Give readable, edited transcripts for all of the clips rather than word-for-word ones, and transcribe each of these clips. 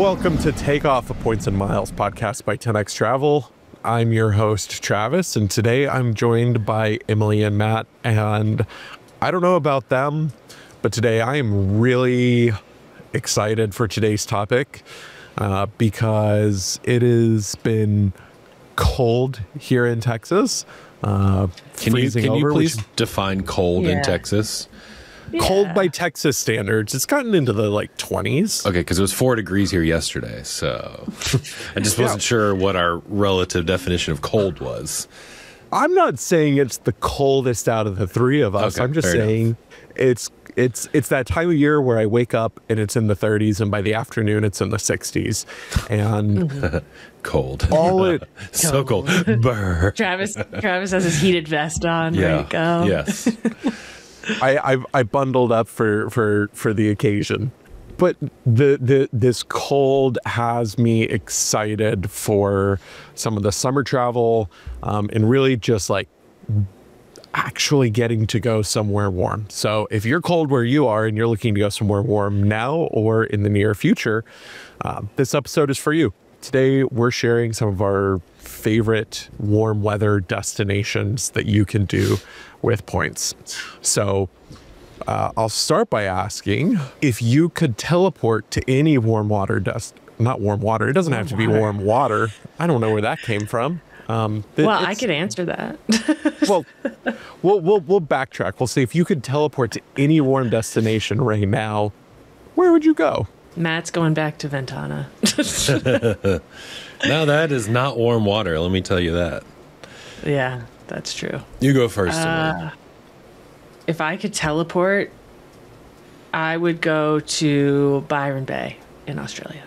Welcome to Take Off a Points and Miles podcast by 10X Travel. I'm your host, Travis, and today I'm joined by Emily and Matt. And I don't know about them, but today I am really excited for today's topic because it has been cold here in Texas. Can you please which, define cold in Texas? Cold by Texas standards. It's gotten into the 20s. Okay, because it was 4 degrees here yesterday, so I just wasn't sure what our relative definition of cold was. I'm not saying it's the coldest out of the three of us. Okay, I'm just saying it's that time of year where I wake up and it's in the 30s, and by the afternoon it's in the 60s, and cold. all it So cold. Brr. Travis has his heated vest on. Yeah. Ready to go. Yes. I bundled up for the occasion. But this cold has me excited for some of the summer travel, and really just actually getting to go somewhere warm. So if you're cold where you are and you're looking to go somewhere warm now or in the near future, this episode is for you. Today, we're sharing some of our favorite warm weather destinations that you can do with points. So I'll start by asking if you could teleport to any warm water not warm water. It doesn't have to be warm water. I don't know where that came from. I could answer that. Well, we'll backtrack. We'll say if you could teleport to any warm destination right now, where would you go? Matt's going back to Ventana. Now that is not warm water, let me tell you that. Yeah, that's true. You go first. Emily. If I could teleport, I would go to Byron Bay in Australia.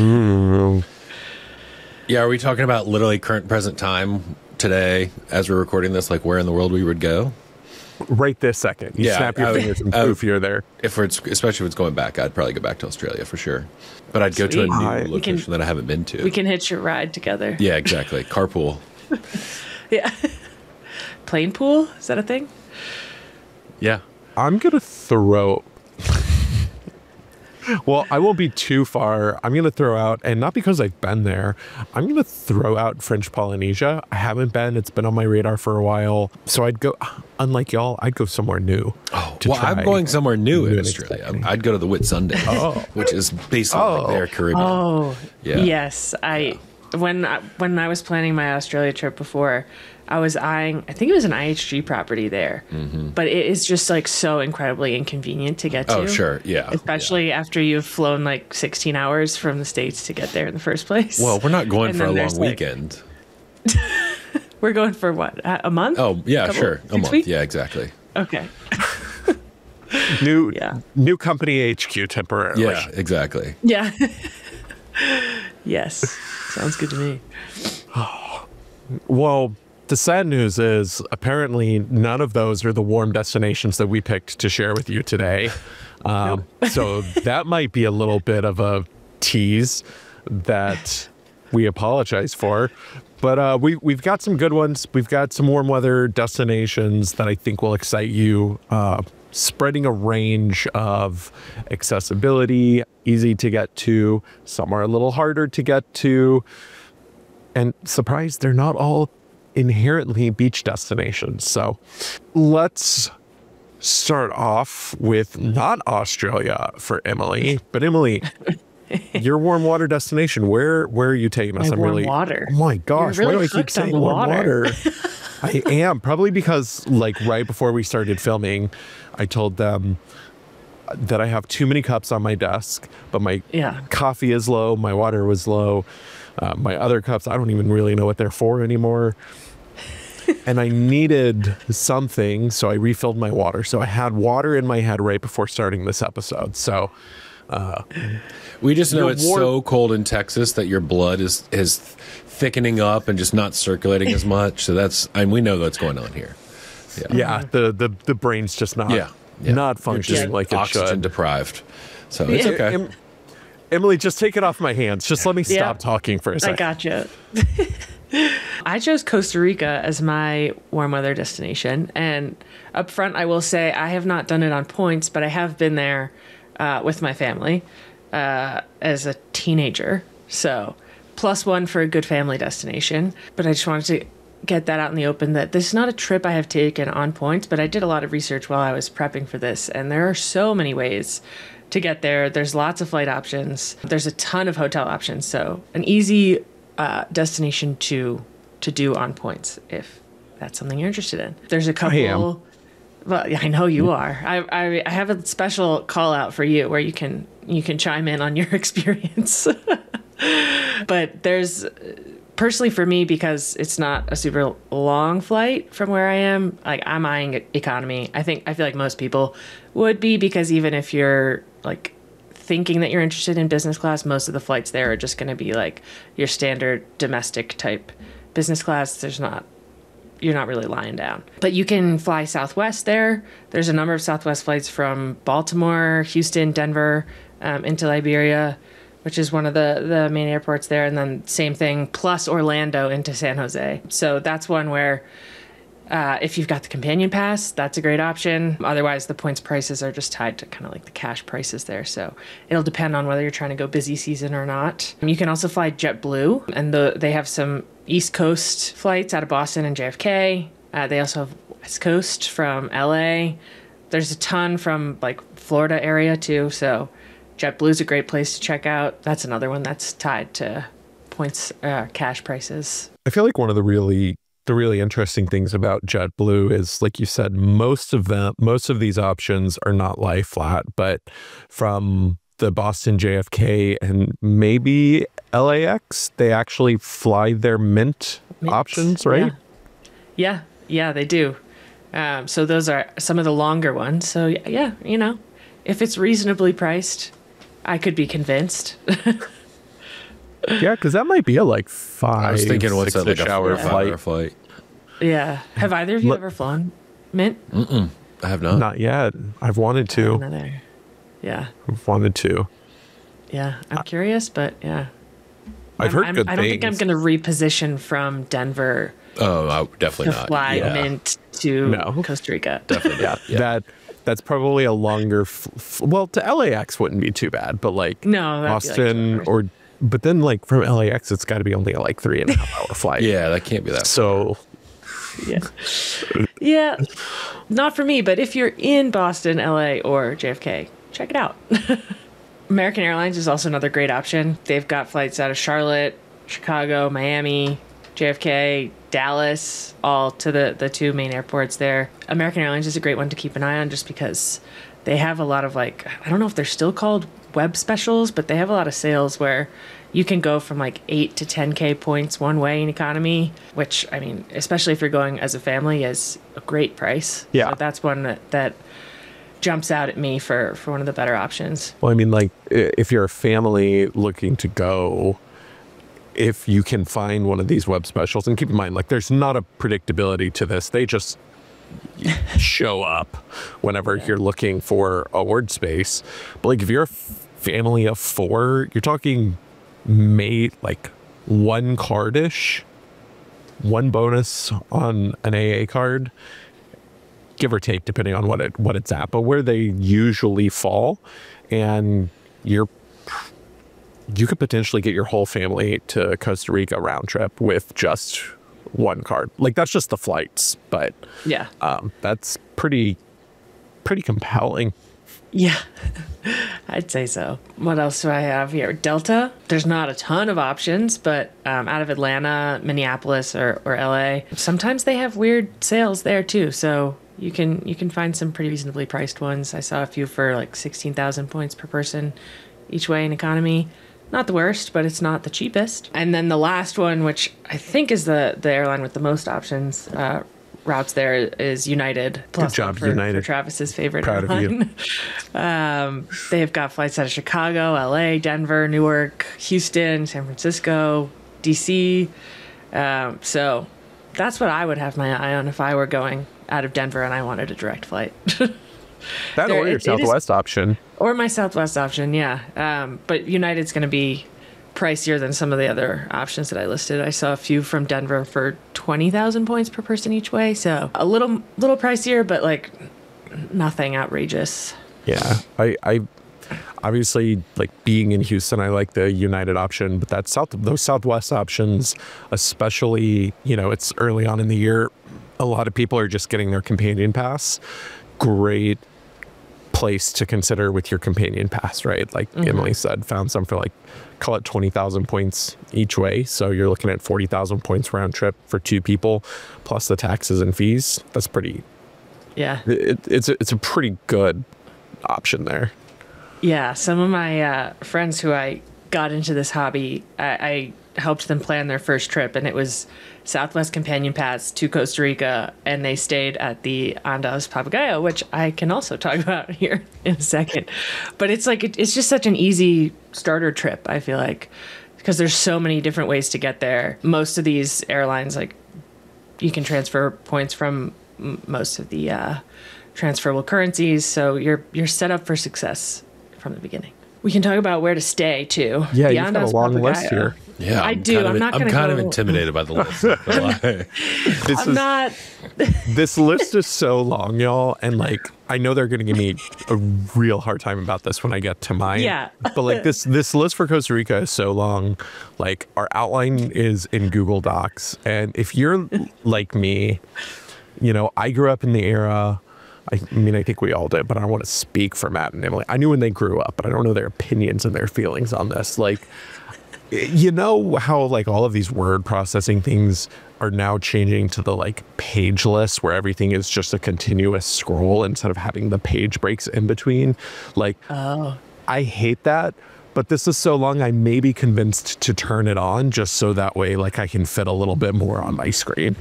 Yeah, are we talking about literally current present time today as we're recording this, like where in the world we would go? Right this second. You snap your fingers and poof, you're there. Especially if it's going back, I'd probably go back to Australia for sure. But I'd go to a new location that I haven't been to. We can hitch a ride together. Yeah, exactly. Carpool. Yeah. Plane pool? Is that a thing? Yeah. I'm going to throw... Well, I won't be too far. I'm going to throw out, and not because I've been there, I'm going to throw out French Polynesia. I haven't been. It's been on my radar for a while. So I'd go, unlike y'all, I'd go somewhere new. Oh, well, I'm going somewhere new in Australia. I'd go to the Whitsundays, which is basically like their Caribbean. Oh, yeah. Yes. When I was planning my Australia trip before, I was eyeing, I think it was an IHG property there, but it is just so incredibly inconvenient to get to. Oh, sure. Yeah. Especially after you've flown 16 hours from the States to get there in the first place. Well, we're not going for a long weekend. We're going for what? A month? Oh, yeah, sure. A month. Weeks? Yeah, exactly. Okay. New company HQ temporarily. Yeah, exactly. Yeah. Yes. Sounds good to me. Well, the sad news is apparently none of those are the warm destinations that we picked to share with you today. So that might be a little bit of a tease that we apologize for. But we've got some good ones. We've got some warm weather destinations that I think will excite you, spreading a range of accessibility, easy to get to. Some are a little harder to get to. And surprise, they're not all inherently beach destinations. So let's start off with not Australia for Emily, but Emily, your warm water destination, where are you taking us? Warm water. Oh my gosh, You're really why do I keep saying warm water? I am, probably because right before we started filming, I told them that I have too many cups on my desk, but my coffee is low, my water was low. My other cups, I don't even really know what they're for anymore. And I needed something, so I refilled my water. So I had water in my head right before starting this episode. So we just know it's so cold in Texas that your blood is thickening up and just not circulating as much. So we know what's going on here. Yeah, the brain's just not functioning like it should. Oxygen deprived. So it's okay. Emily, just take it off my hands. Just let me stop talking for a second. I gotcha. I chose Costa Rica as my warm weather destination. And up front, I will say I have not done it on points, but I have been there with my family. as a teenager. So +1 for a good family destination. But I just wanted to get that out in the open that this is not a trip I have taken on points, but I did a lot of research while I was prepping for this. And there are so many ways to get there. There's lots of flight options. There's a ton of hotel options. So an easy destination to do on points if that's something you're interested in. There's a couple. I am. Well, yeah, I know you are. I have a special call out for you where you can chime in on your experience. But there's personally for me, because it's not a super long flight from where I am, like I'm eyeing economy. I feel like most people would be, because even if you're like thinking that you're interested in business class, most of the flights there are just going to be like your standard domestic type business class. You're not really lying down. But you can fly Southwest there. There's a number of Southwest flights from Baltimore, Houston, Denver, into Liberia, which is one of the main airports there. And then same thing, plus Orlando into San Jose. So that's one where if you've got the companion pass, that's a great option. Otherwise, the points prices are just tied to kind of like the cash prices there. So it'll depend on whether you're trying to go busy season or not. You can also fly JetBlue, and they have some East Coast flights out of Boston and JFK. They also have West Coast from LA. There's a ton from like Florida area too. So JetBlue is a great place to check out. That's another one that's tied to points, cash prices. I feel like one of the really interesting things about JetBlue is, like you said, most of these options are not lie flat, but from the Boston JFK and maybe LAX, they actually fly their mint options, right? Yeah, they do. So those are some of the longer ones. So yeah, if it's reasonably priced, I could be convinced. Yeah, because that might be a like 5. I was thinking, what's that, like a 6-hour 4 flight? Yeah. Have either of you ever flown Mint? I have not. Not yet. I've wanted to. Another. Yeah. I've wanted to. Yeah. I'm curious, but yeah. I've heard good things. I don't think I'm going to reposition from Denver. Oh, definitely to not. fly Mint to Costa Rica. Definitely. Yeah. That's probably a longer. Well, to LAX wouldn't be too bad, but like Boston like but then like from LAX, it's got to be only a like 3.5 hour flight. Yeah, that can't be that. So. Yeah, not for me, but if you're in Boston, LA, or JFK, check it out. American Airlines is also another great option. They've got flights out of Charlotte, Chicago, Miami, JFK, Dallas, all to the two main airports there. American Airlines is a great one to keep an eye on, just because they have a lot of like, I don't know if they're still called web specials, but they have a lot of sales where you can go from like 8 to 10K points one way in economy, which, I mean, especially if you're going as a family, is a great price. Yeah. So that's one that jumps out at me for one of the better options. Well, I mean, like if you're a family looking to go, if you can find one of these web specials, and keep in mind, like there's not a predictability to this. They just show up whenever you're looking for award space. But like if you're a family of 4, you're talking like 1 cardish, 1 bonus on an AA card, give or take, depending on what it's at, but where they usually fall, and you could potentially get your whole family to Costa Rica round trip with just 1 card. Like that's just the flights, but yeah, that's pretty compelling. Yeah, I'd say so. What else do I have here? Delta. There's not a ton of options, but out of Atlanta, Minneapolis, or LA, sometimes they have weird sales there too. So you can find some pretty reasonably priced ones. I saw a few for like 16,000 points per person each way in economy. Not the worst, but it's not the cheapest. And then the last one, which I think is the airline with the most options, routes there, is United. Good job, United. For Travis's favorite Proud airline. Of you. They've got flights out of Chicago, LA, Denver, Newark, Houston, San Francisco, DC. So that's what I would have my eye on if I were going out of Denver and I wanted a direct flight. That or your Southwest option. Or my Southwest option, yeah. But United's going to be pricier than some of the other options that I listed. I saw a few from Denver for 20,000 points per person each way. So a little pricier, but like nothing outrageous. Yeah. obviously, like being in Houston, I like the United option, but those Southwest options, especially, it's early on in the year, a lot of people are just getting their companion pass. Great place to consider with your companion pass, right? Like Emily said, found some for like, call it 20,000 points each way. So you're looking at 40,000 points round trip for 2 people, plus the taxes and fees. That's pretty. Yeah. It's a pretty good option there. Yeah. Some of my friends who I got into this hobby, I helped them plan their first trip, and it was Southwest Companion Pass to Costa Rica, and they stayed at the Andaz Papagayo, which I can also talk about here in a second. But it's like it's just such an easy starter trip, I feel like, because there's so many different ways to get there. Most of these airlines, like, you can transfer points from most of the transferable currencies, so you're set up for success from the beginning. We can talk about where to stay too. Yeah, you've got a long list here. Yeah, I do. I'm kind of intimidated by the list. Not. This list is so long, y'all, and like I know they're going to give me a real hard time about this when I get to mine. Yeah. But like this list for Costa Rica is so long. Like our outline is in Google Docs, and if you're like me, I grew up in the era. I mean, I think we all did, but I don't want to speak for Matt and Emily. I knew when they grew up, but I don't know their opinions and their feelings on this. Like, how like all of these word processing things are now changing to the like page list where everything is just a continuous scroll instead of having the page breaks in between. Like, I hate that. But this is so long, I may be convinced to turn it on just so that way, like, I can fit a little bit more on my screen.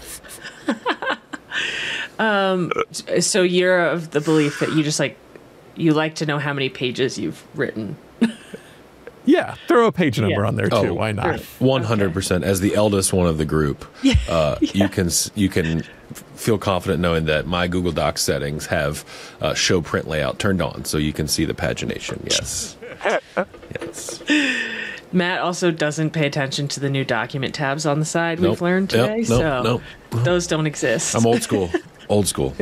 So you're of the belief that you like to know how many pages you've written. Yeah, throw a page number on there too. Why not? 100%. As the eldest one of the group, you can feel confident knowing that my Google Docs settings have show print layout turned on, so you can see the pagination. Yes. Yes. Matt also doesn't pay attention to the new document tabs on the side. We've learned today, those don't exist. I'm old school. Old school.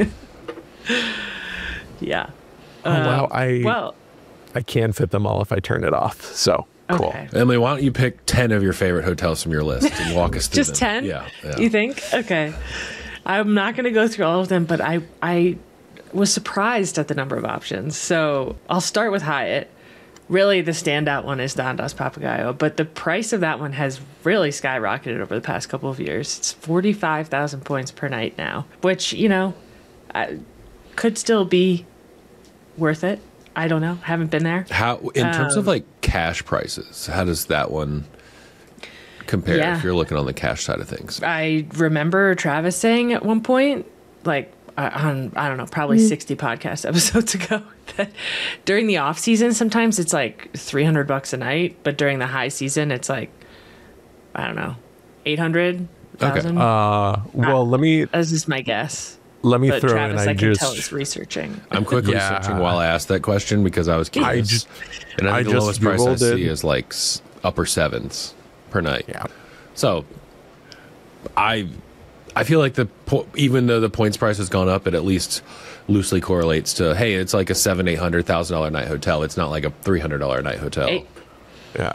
Yeah. Wow. I can fit them all if I turn it off. So cool. Okay. Emily, why don't you pick 10 of your favorite hotels from your list and walk us through Just them? 10? Yeah. You think? Okay. I'm not going to go through all of them, but I was surprised at the number of options. So I'll start with Hyatt. Really, the standout one is the Andaz Papagayo, but the price of that one has really skyrocketed over the past couple of years. It's 45,000 points per night now, which, could still be worth it. I don't know. Haven't been there. How, in terms of like cash prices, how does that one compare if you're looking on the cash side of things? I remember Travis saying at one point, like, on, I don't know, probably 60 podcast episodes ago, that during the off season, sometimes it's like $300 a night, but during the high season, it's like, I don't know, 800,000. Well, That's just my guess. Let me throw Travis, in. I can tell is researching. I'm quickly searching while I asked that question because I was curious. I think the lowest price I see is like upper sevens per night. Yeah. So I feel like even though the points price has gone up, it at least loosely correlates to, hey, it's like a $700,000-$800,000 night hotel. It's not like a $300 a night hotel. Yeah.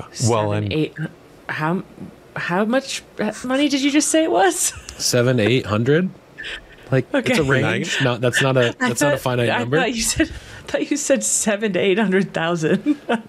How much money did you just say it was? 700-800. Like it's a range. That's not a finite number. I thought you said $700,000 to $800,000.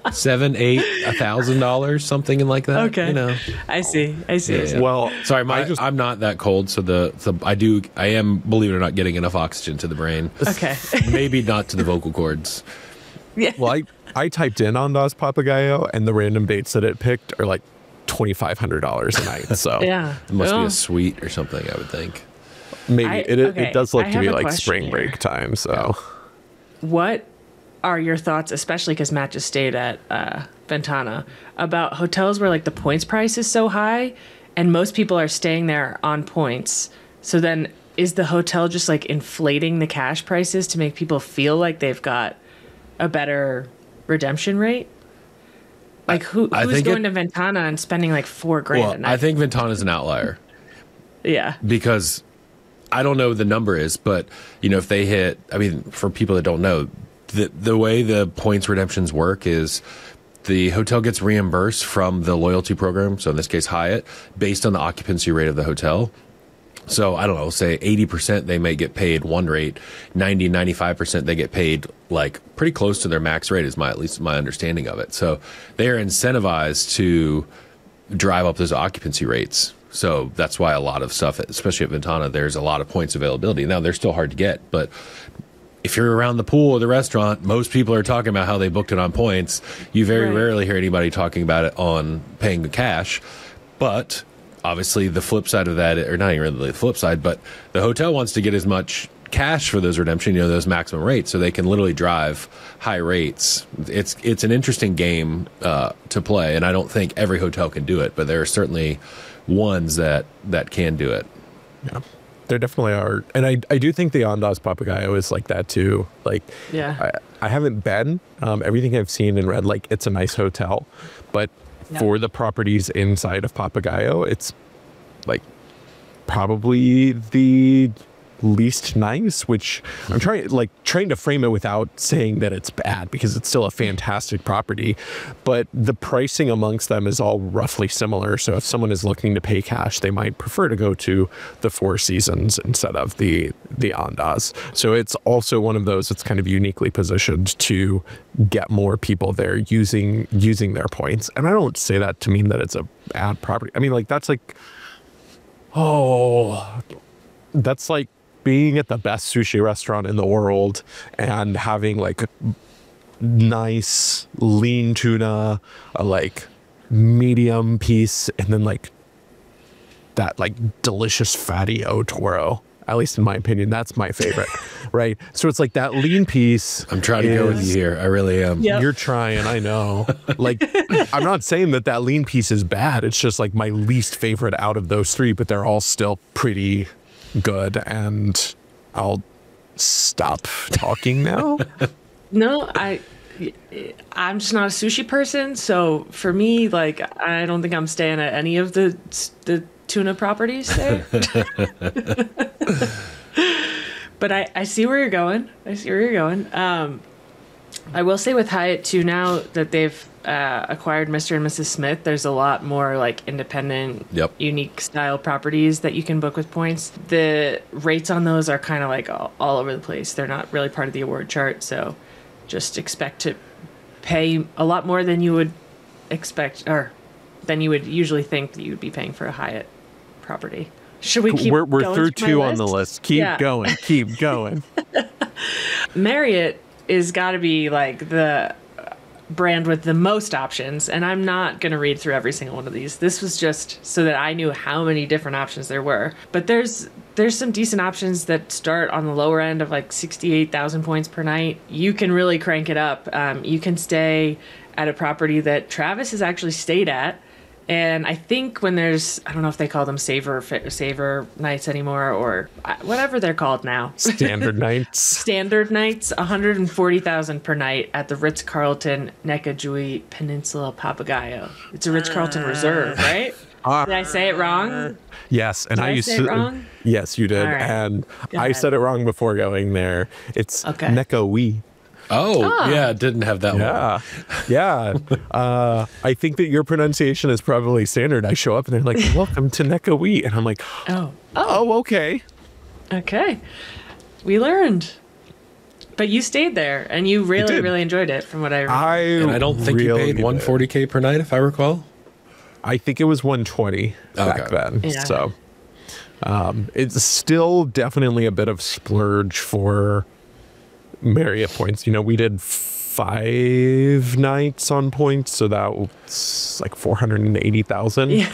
$1,000, something like that. Okay. I see. Yeah. Well, sorry, I'm not that cold, so I am, believe it or not, getting enough oxygen to the brain. Okay. Maybe not to the vocal cords. Yeah. Well, I typed in Andaz Papagayo, and the random dates that it picked are like $2,500 a night. So yeah, it must be a suite or something, I would think. Maybe it does look to be like spring here. break time. So, what are your thoughts, especially because Matt just stayed at Ventana, about hotels where like the points price is so high, and most people are staying there on points? So then, is the hotel just like inflating the cash prices to make people feel like they've got a better redemption rate? Like who's going to Ventana and spending like $4,000 a night? I think Ventana's an outlier. Yeah, because I don't know what the number is, but if they hit, I mean, for people that don't know, the way the points redemptions work is the hotel gets reimbursed from the loyalty program, so in this case Hyatt, based on the occupancy rate of the hotel. So I don't know, say 80% they may get paid one rate, 90, 95% they get paid like pretty close to their max rate is at least my understanding of it. So they are incentivized to drive up those occupancy rates. So that's why a lot of stuff, especially at Ventana, there's a lot of points availability. Now they're still hard to get, but if you're around the pool or the restaurant, most people are talking about how they booked it on points. You very rarely hear anybody talking about it on paying the cash. But obviously the flip side of that, or not even really the flip side, but the hotel wants to get as much cash for those redemption, those maximum rates, so they can literally drive high rates. It's an interesting game to play, and I don't think every hotel can do it, but there are certainly ones that can do it. Yeah. There definitely are. And I do think the Andaz Papagayo is like that too. Like, yeah, I haven't been. Everything I've seen and read, like, it's a nice hotel. But for the properties inside of Papagayo, it's like probably the least nice, which I'm trying to frame it without saying that it's bad, because it's still a fantastic property, but the pricing amongst them is all roughly similar. So if someone is looking to pay cash, they might prefer to go to the Four Seasons instead of the Andaz. So it's also one of those that's kind of uniquely positioned to get more people there using their points. And I don't say that to mean that it's a bad property. I mean, like, that's like being at the best sushi restaurant in the world and having like a nice lean tuna, a like medium piece, and then like that like delicious fatty otoro. At least in my opinion, that's my favorite, right? So it's like that lean piece. I'm trying to go with you here. I really am. Yep. You're trying, I know. Like, I'm not saying that lean piece is bad. It's just like my least favorite out of those three, but they're all still pretty good. And I'll stop talking now. No, I'm just not a sushi person, so for me, like, I don't think I'm staying at any of the tuna properties there. But I see where you're going. I will say with Hyatt too, now that they've acquired Mr. and Mrs. Smith, there's a lot more like independent, unique style properties that you can book with points. The rates on those are kind of like all over the place. They're not really part of the award chart, so just expect to pay a lot more than you would expect, or than you would usually think that you would be paying for a Hyatt property. Should we keep We're going through two on list? the list. Keep going. Marriott is got to be like the brand with the most options, and I'm not going to read through every single one of these. This was just so that I knew how many different options there were. But there's some decent options that start on the lower end of like 68,000 points per night. You can really crank it up. You can stay at a property that Travis has actually stayed at. And I think when there's, I don't know if they call them saver nights anymore, or whatever they're called now. Standard nights, 140,000 per night at the Ritz-Carlton Nekajui Peninsula Papagayo. It's a Ritz-Carlton Reserve, right? Did I say it wrong? Yes, and I used say to. It wrong? Yes, you did, All right. and Go I ahead. said it wrong before going there. It's Nekawee. Yeah, didn't have that one. Yeah. I think that your pronunciation is probably standard. I show up and they're like, "Welcome to Nekawee," and I'm like, Oh, okay. okay. We learned. But you stayed there, and you really, did. really enjoyed it, from what I remember. And I don't think you paid $140K per night, if I recall. I think it was 120 back then. Yeah. So it's still definitely a bit of splurge for Marriott points. We did 5 nights on points, so that was like 480,000. Yeah.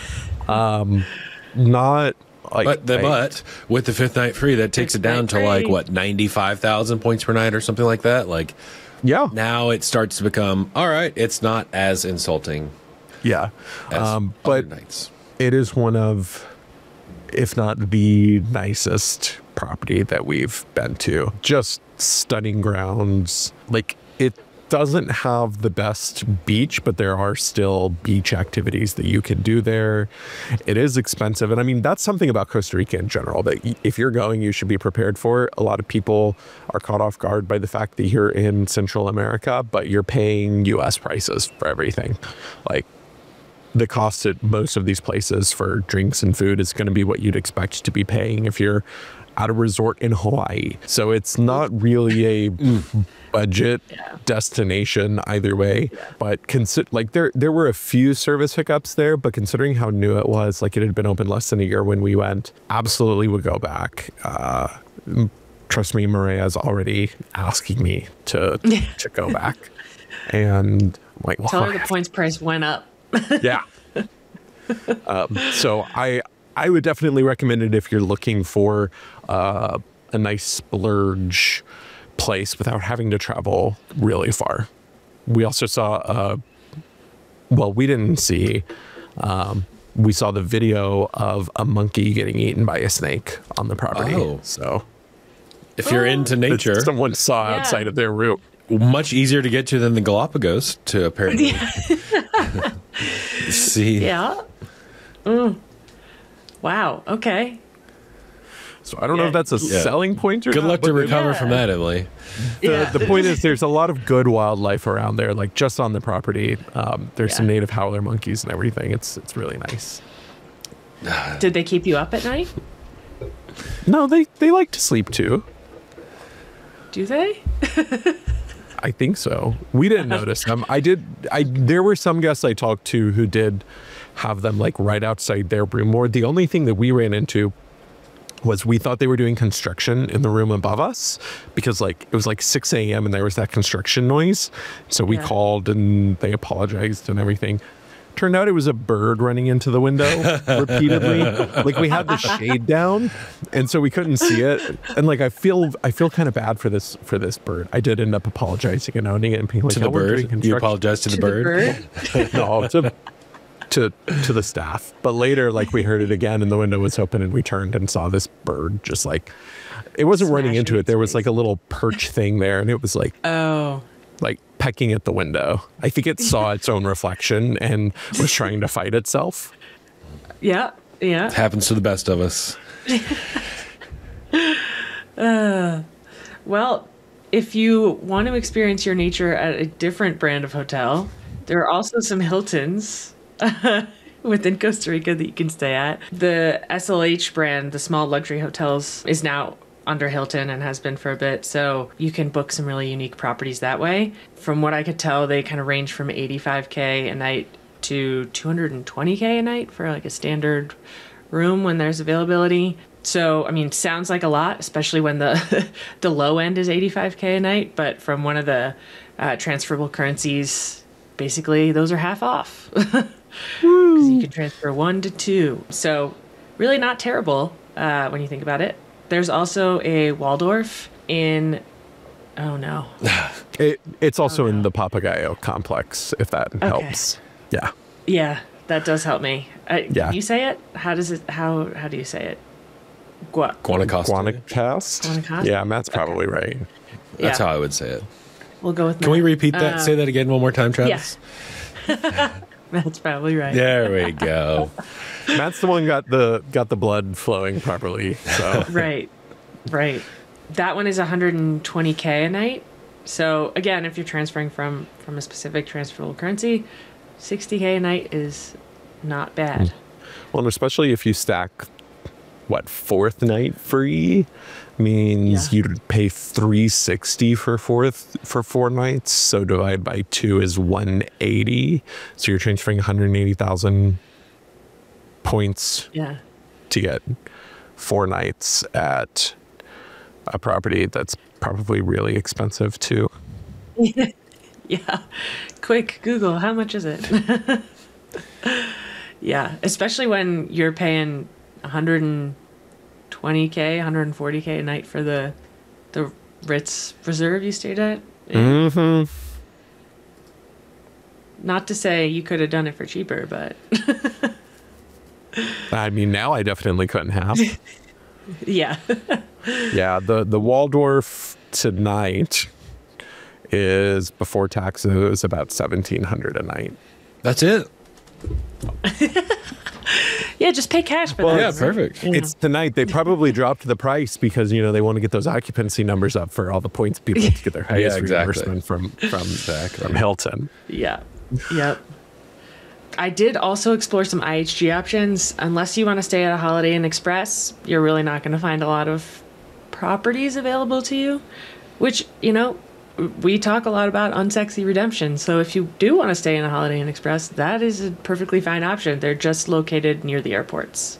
Not like, but with the 5th night free, that takes it down to like what, 95,000 points per night or something like that. Like, yeah. now it starts to become all right. It's not as insulting. Yeah. As but other nights. It is one of, if not the nicest property that we've been to. Just stunning grounds. Like, the doesn't have the best beach, but there are still beach activities that you can do there. It is expensive. And I mean, that's something about Costa Rica in general that if you're going, you should be prepared for. A lot of people are caught off guard by the fact that you're in Central America, but you're paying US prices for everything. Like, the cost at most of these places for drinks and food is going to be what you'd expect to be paying if you're at a resort in Hawaii. So it's not really a budget destination either way. But there were a few service hiccups there, but considering how new it was, like it had been open less than a year when we went, absolutely would go back. Trust me, Maria's already asking me to go back. And I'm like, well, tell her the points price went up. Yeah. So I would definitely recommend it if you're looking for a nice splurge place without having to travel really far. We also saw, we didn't see, we saw the video of a monkey getting eaten by a snake on the property. Oh. So if you're into nature, someone saw outside of their route. Much easier to get to than the Galapagos to apparently see. Yeah. Wow. Okay. So I don't know if that's a selling point or Good not. luck to recover from that, Emily. The point is there's a lot of good wildlife around there, like just on the property. There's some native howler monkeys and everything. It's really nice. Did they keep you up at night? No, they like to sleep too. Do they? I think so. We didn't notice them. There were some guests I talked to who did have them like right outside their room. Or the only thing that we ran into was we thought they were doing construction in the room above us because like it was like 6 a.m. and there was that construction noise. So we called and they apologized and everything. Turned out it was a bird running into the window repeatedly. Like we had the shade down and so we couldn't see it. And like I feel kind of bad for this bird. I did end up apologizing and owning it and being like, to the bird. You apologized to the bird? No, to the staff. But later, like we heard it again and the window was open and we turned and saw this bird just like, it wasn't running into it. There was like a little perch thing there and it was like, like pecking at the window. I think it saw its own reflection and was trying to fight itself. Yeah. It happens to the best of us. Well, if you want to experience your nature at a different brand of hotel, there are also some Hiltons within Costa Rica that you can stay at. The SLH brand, the small luxury hotels, is now under Hilton and has been for a bit, so you can book some really unique properties that way. From what I could tell, they kind of range from $85K a night to $220K a night for like a standard room when there's availability. So, I mean, sounds like a lot, especially when the the low end is $85K a night, but from one of the transferable currencies, basically those are half off. Because you can transfer 1 to 2. So, really not terrible when you think about it. There's also a Waldorf in, oh no. It's also in the Papagayo complex, if that helps. Yeah. Yeah, that does help me. Yeah. Can you say it? How do you say it? Guanacaste. Guanacaste? Yeah, Matt's probably right. That's how I would say it. We'll go with Matt. Can we repeat that? Say that again one more time, Travis? Yeah. That's probably right. There we go. Matt's the one got the blood flowing properly. So Right. That one is $120K a night. So again, if you're transferring from a specific transferable currency, $60K a night is not bad. Well, and especially if you stack fourth night free means you'd pay $360 for 4 nights. So divide by 2 is $180. So you're transferring 180,000 points to get 4 nights at a property that's probably really expensive too. Yeah. Quick, Google, how much is it? Yeah, especially when you're paying $120K, $140K a night for the Ritz Reserve you stayed at. Mm-hmm. Not to say you could have done it for cheaper, but I mean, now I definitely couldn't have. yeah. Yeah, the Waldorf tonight is before taxes about $1,700 a night. That's it. Yeah, just pay cash for Well, that. yeah, right? perfect. You know. It's tonight. They probably dropped the price because they want to get those occupancy numbers up for all the points people to get their highest exactly. reimbursement from Hilton. Yeah. Yep. I did also explore some IHG options. Unless you want to stay at a Holiday Inn Express, you're really not going to find a lot of properties available to you, which, we talk a lot about unsexy redemption. So if you do want to stay in a Holiday Inn Express, that is a perfectly fine option. They're just located near the airports.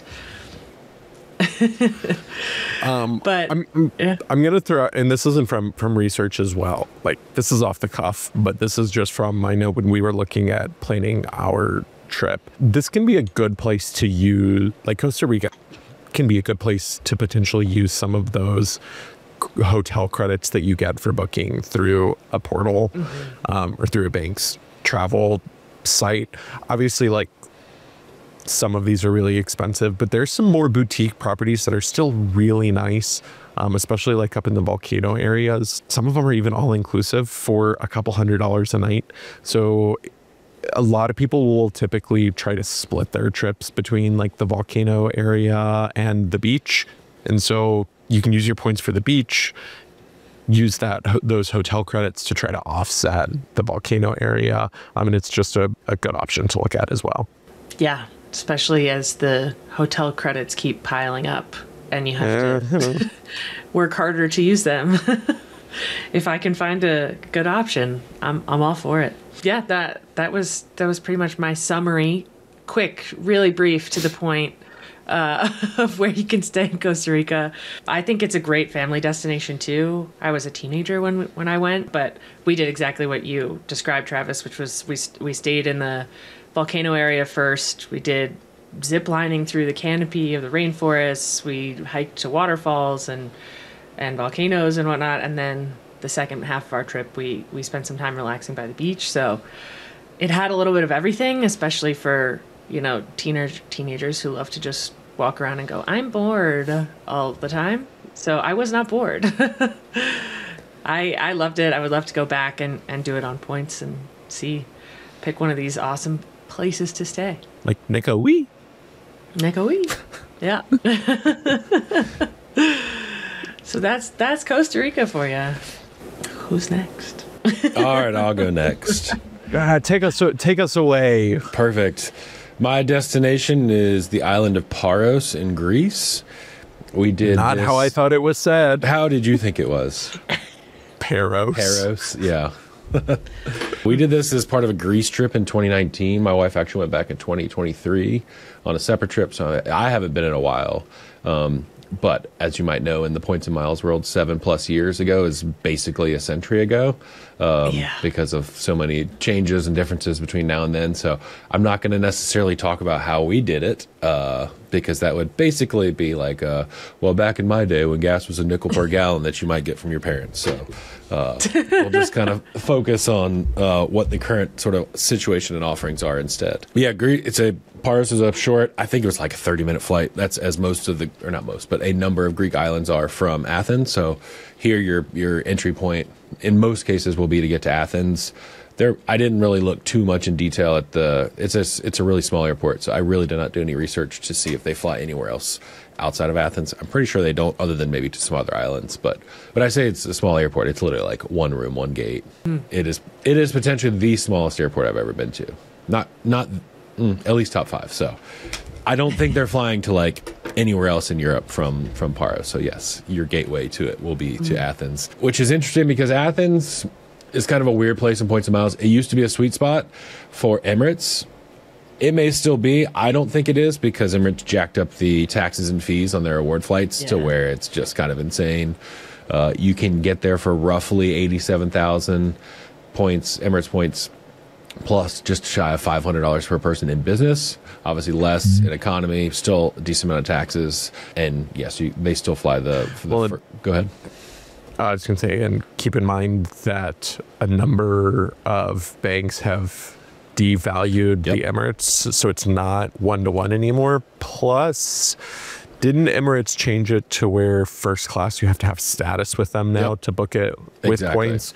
But I'm gonna throw out, and this isn't from research as well. Like, this is off the cuff, but this is just from, I know when we were looking at planning our trip, this can be a good place to use, like Costa Rica can be a good place to potentially use some of those hotel credits that you get for booking through a portal, or through a bank's travel site. Obviously, like, some of these are really expensive, but there's some more boutique properties that are still really nice, especially like up in the volcano areas. Some of them are even all inclusive for a couple $100s a night. So a lot of people will typically try to split their trips between like the volcano area and the beach. And so you can use your points for the beach, use those hotel credits to try to offset the volcano area. And it's just a good option to look at as well. yeah, especially as the hotel credits keep piling up and you have to work harder to use them. If I can find a good option, I'm all for it. Yeah, that was pretty much my summary. Quick, really brief, to the point, of where you can stay in Costa Rica. I think it's a great family destination too. I was a teenager when I went, but we did exactly what you described, Travis, which was we stayed in the volcano area first. We did zip lining through the canopy of the rainforests. We hiked to waterfalls and volcanoes and whatnot. And then the second half of our trip, we spent some time relaxing by the beach. So it had a little bit of everything, especially for, teenagers who love to just walk around and go, I'm bored all the time. So I was not bored. I loved it. I would love to go back and do it on points and pick one of these awesome places to stay. Like Nicoya. Yeah. So that's Costa Rica for you. Who's next? All right, I'll go next. Take us away. Perfect. My destination is the island of Paros in Greece. We did Not how I thought it was said. How did you think it was? Paros. Paros, yeah. We did this as part of a Greece trip in 2019. My wife actually went back in 2023 on a separate trip, so I haven't been in a while. But as you might know, in the points and miles world, 7+ years ago is basically a century ago, because of so many changes and differences between now and then. So I'm not going to necessarily talk about how we did it, because that would basically be like, back in my day when gas was a nickel per gallon that you might get from your parents. So we'll just kind of focus on what the current sort of situation and offerings are instead. Yeah, Paros is up short. I think it was like a 30-minute flight. That's as most of or not most, but a number of Greek islands are from Athens. So here your entry point in most cases will be to get to Athens. I didn't really look too much in detail at it's a really small airport, so I really did not do any research to see if they fly anywhere else outside of Athens. I'm pretty sure they don't, other than maybe to some other islands. But I say it's a small airport. It's literally like one room, one gate. It is potentially the smallest airport I've ever been to. Not at least top 5. So I don't think they're flying to like anywhere else in Europe from Paros. So yes, your gateway to it will be to Athens, which is interesting because Athens is kind of a weird place in points and miles. It used to be a sweet spot for Emirates. It may still be. I don't think it is because Emirates jacked up the taxes and fees on their award flights to where it's just kind of insane. You can get there for roughly 87,000 points, Emirates points, plus just shy of $500 per person in business. Obviously less in economy, still a decent amount of taxes. And yes, they still fly go ahead. I was going to say, and keep in mind that a number of banks have devalued the Emirates, so it's not 1-to-1 anymore. Plus, didn't Emirates change it to where first class you have to have status with them now to book it with points?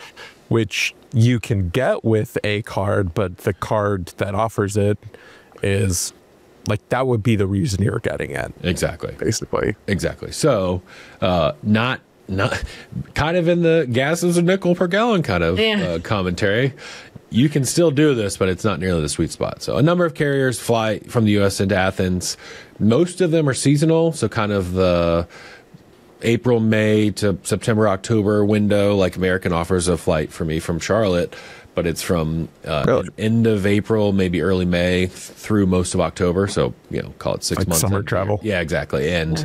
which you can get with a card, but the card that offers it is like, that would be the reason you're getting it. Exactly. Basically. Exactly. So, not kind of in the gas is a nickel per gallon kind of commentary. You can still do this, but it's not nearly the sweet spot. So a number of carriers fly from the U.S. into Athens. Most of them are seasonal, so kind of the April, May to September, October window. Like American offers a flight for me from Charlotte, but it's from end of April, maybe early May through most of October. So, call it 6 months. Summer travel. Yeah, exactly. And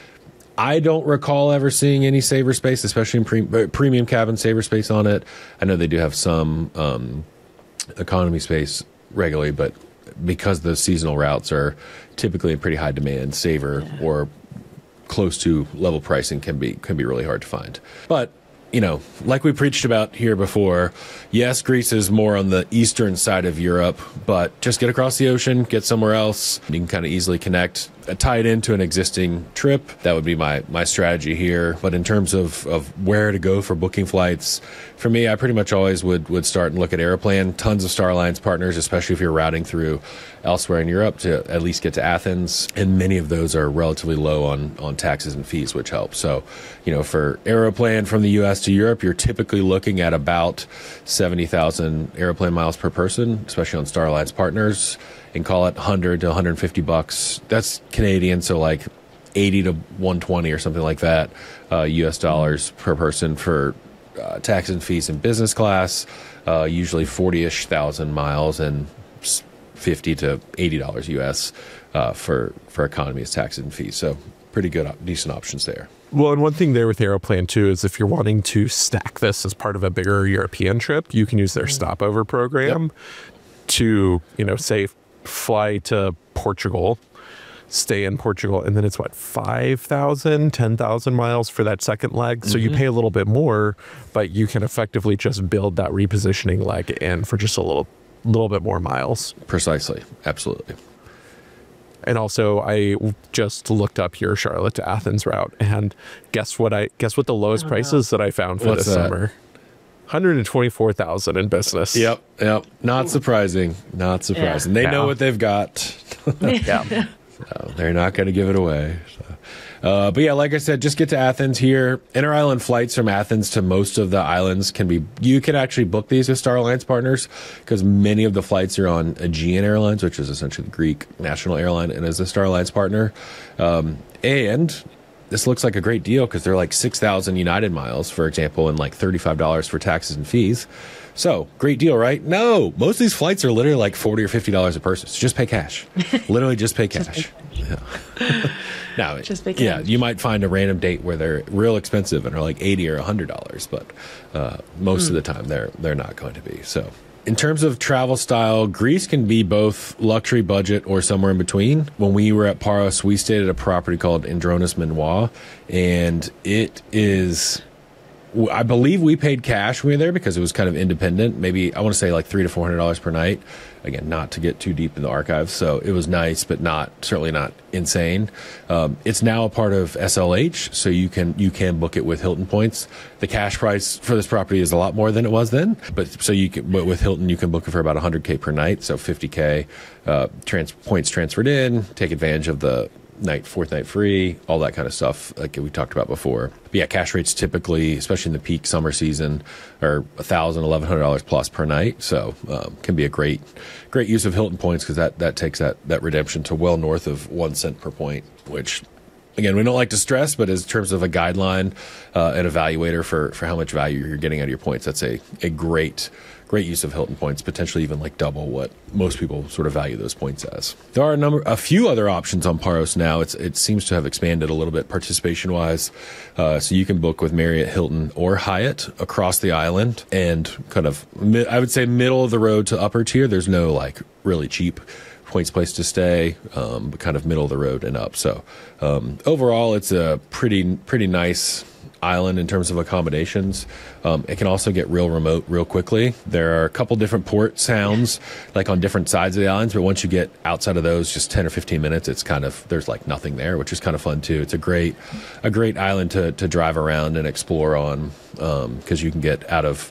I don't recall ever seeing any saver space, especially in premium cabin saver space on it. I know they do have some economy space regularly, but because the seasonal routes are typically in pretty high demand, saver or close to level pricing can be really hard to find. But like we preached about here before, yes, Greece is more on the eastern side of Europe, but just get across the ocean, get somewhere else. You can kind of easily connect, tie it into an existing trip. That would be my strategy here. But in terms of where to go for booking flights, for me, I pretty much always would start and look at Aeroplan. Tons of Star Alliance partners, especially if you're routing through elsewhere in Europe to at least get to Athens. And many of those are relatively low on taxes and fees, which helps. So, for Aeroplan from the U.S. to Europe, you're typically looking at about 70,000 Aeroplan miles per person, especially on Star Alliance partners, and call it 100 to 150 bucks. That's Canadian, so like 80 to 120 or something like that, U.S. dollars per person for tax and fees in business class, usually 40-ish thousand miles, and $50 to $80 U.S. For economy as taxes and fees. So pretty good, decent options there. Well, and one thing there with Aeroplan too is if you're wanting to stack this as part of a bigger European trip, you can use their stopover program to, say, fly to Portugal, stay in Portugal, and then it's 5,000, 10,000 miles for that second leg. So you pay a little bit more, but you can effectively just build that repositioning leg in for just a little bit more miles. Precisely. Absolutely. And also, I just looked up your Charlotte to Athens route, and guess what the lowest prices that I found for this summer? 124,000 in business. Yep. Not surprising. They know what they've got. So they're not going to give it away. But yeah, like I said, just get to Athens here. Inter-island flights from Athens to most of the islands you can actually book these with Star Alliance partners, because many of the flights are on Aegean Airlines, which is essentially the Greek national airline and is a Star Alliance partner. And this looks like a great deal because they're like 6,000 United miles, for example, and like $35 for taxes and fees. So, great deal, right? No, most of these flights are literally like $40 or $50 a person. So just pay cash. Literally just pay cash. Now, you might find a random date where they're real expensive and are like $80 or $100, but most of the time they're not going to be. So, in terms of travel style, Greece can be both luxury, budget, or somewhere in between. When we were at Paros, we stayed at a property called Andronis Menoir, and it is, I believe we paid cash when we were there because it was kind of independent. Maybe, I want to say like $300 to $400 per night. Again, not to get too deep in the archives. So it was nice, but certainly not insane. It's now a part of SLH, so you can book it with Hilton points. The cash price for this property is a lot more than it was then, but with Hilton you can book it for about $100K per night, so $50K points transferred in. Take advantage of the fourth night free, all that kind of stuff like we talked about before. But yeah, cash rates typically, especially in the peak summer season, are $1,000, $1,100 plus per night. So can be a great use of Hilton points because that takes that redemption to well north of 1 cent per point, which again, we don't like to stress, but in terms of a guideline, an evaluator for how much value you're getting out of your points, that's a great use of Hilton points, potentially even like double what most people sort of value those points as. There are a few other options on Paros now. It seems to have expanded a little bit participation wise. So you can book with Marriott, Hilton, or Hyatt across the island, and kind of, I would say, middle of the road to upper tier. There's no like really cheap points place to stay, but kind of middle of the road and up. So overall, it's a pretty nice island in terms of accommodations. It can also get real remote real quickly. There are a couple different port sounds like on different sides of the islands, but once you get outside of those, just 10 or 15 minutes, it's kind of, there's like nothing there, which is kind of fun too. It's a great island to drive around and explore on, because you can get out of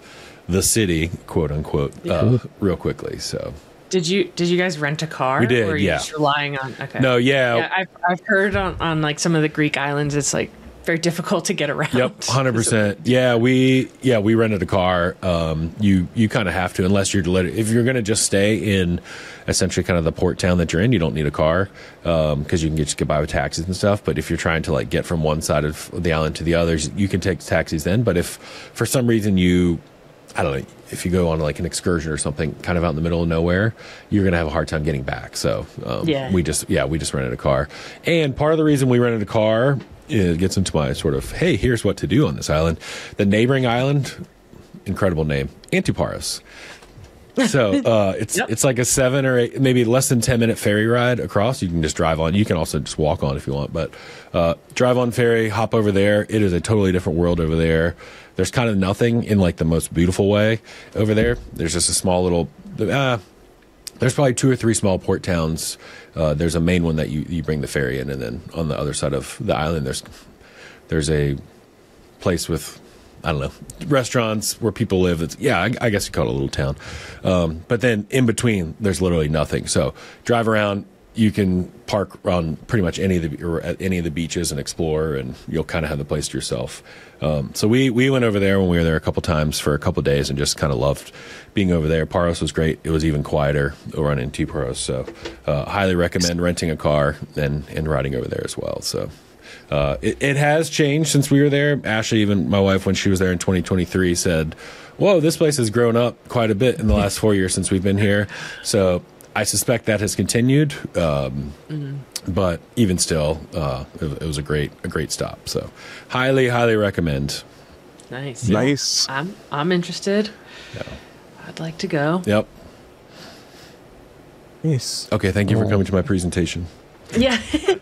the city, quote unquote, real quickly. So. Did you guys rent a car? We did, or were you yeah. just relying on? Okay. No, yeah. I've heard on like some of the Greek islands, it's like very difficult to get around. Yep, 100%. Yeah, we rented a car. You kind of have to, unless if you're going to just stay in essentially kind of the port town that you're in, you don't need a car because you can just get by with taxis and stuff. But if you're trying to like get from one side of the island to the others, you can take taxis then. But if for some reason I don't know, if you go on like an excursion or something kind of out in the middle of nowhere, you're going to have a hard time getting back. So we just rented a car. And part of the reason we rented a car, it gets into my sort of, hey, here's what to do on this island. The neighboring island, incredible name, Antiparos. So it's like a 7 or 8, maybe less than 10-minute ferry ride across. You can just drive on. You can also just walk on if you want, but drive on ferry, hop over there. It is a totally different world over there. There's kind of nothing in like the most beautiful way over there. There's just a small little, there's probably 2 or 3 small port towns. There's a main one that you bring the ferry in, and then on the other side of the island, there's a place with, I don't know, restaurants where people live. I guess you call it a little town. But then in between, there's literally nothing. So drive around. You can park on pretty much any of the beaches and explore, and you'll kind of have the place to yourself. So we went over there when we were there a couple times for a couple days and just kind of loved being over there. Paros was great. It was even quieter over on Antiparos. So highly recommend renting a car and riding over there as well. So it has changed since we were there. Ashley, even my wife, when she was there in 2023, said, whoa, this place has grown up quite a bit in the last 4 years since we've been here. So I suspect that has continued, but even still, it was a great stop. So, highly recommend. Nice. Nice. I'm interested. Yeah. I'd like to go. Yep. Nice. Okay. Thank you for coming to my presentation. Yeah.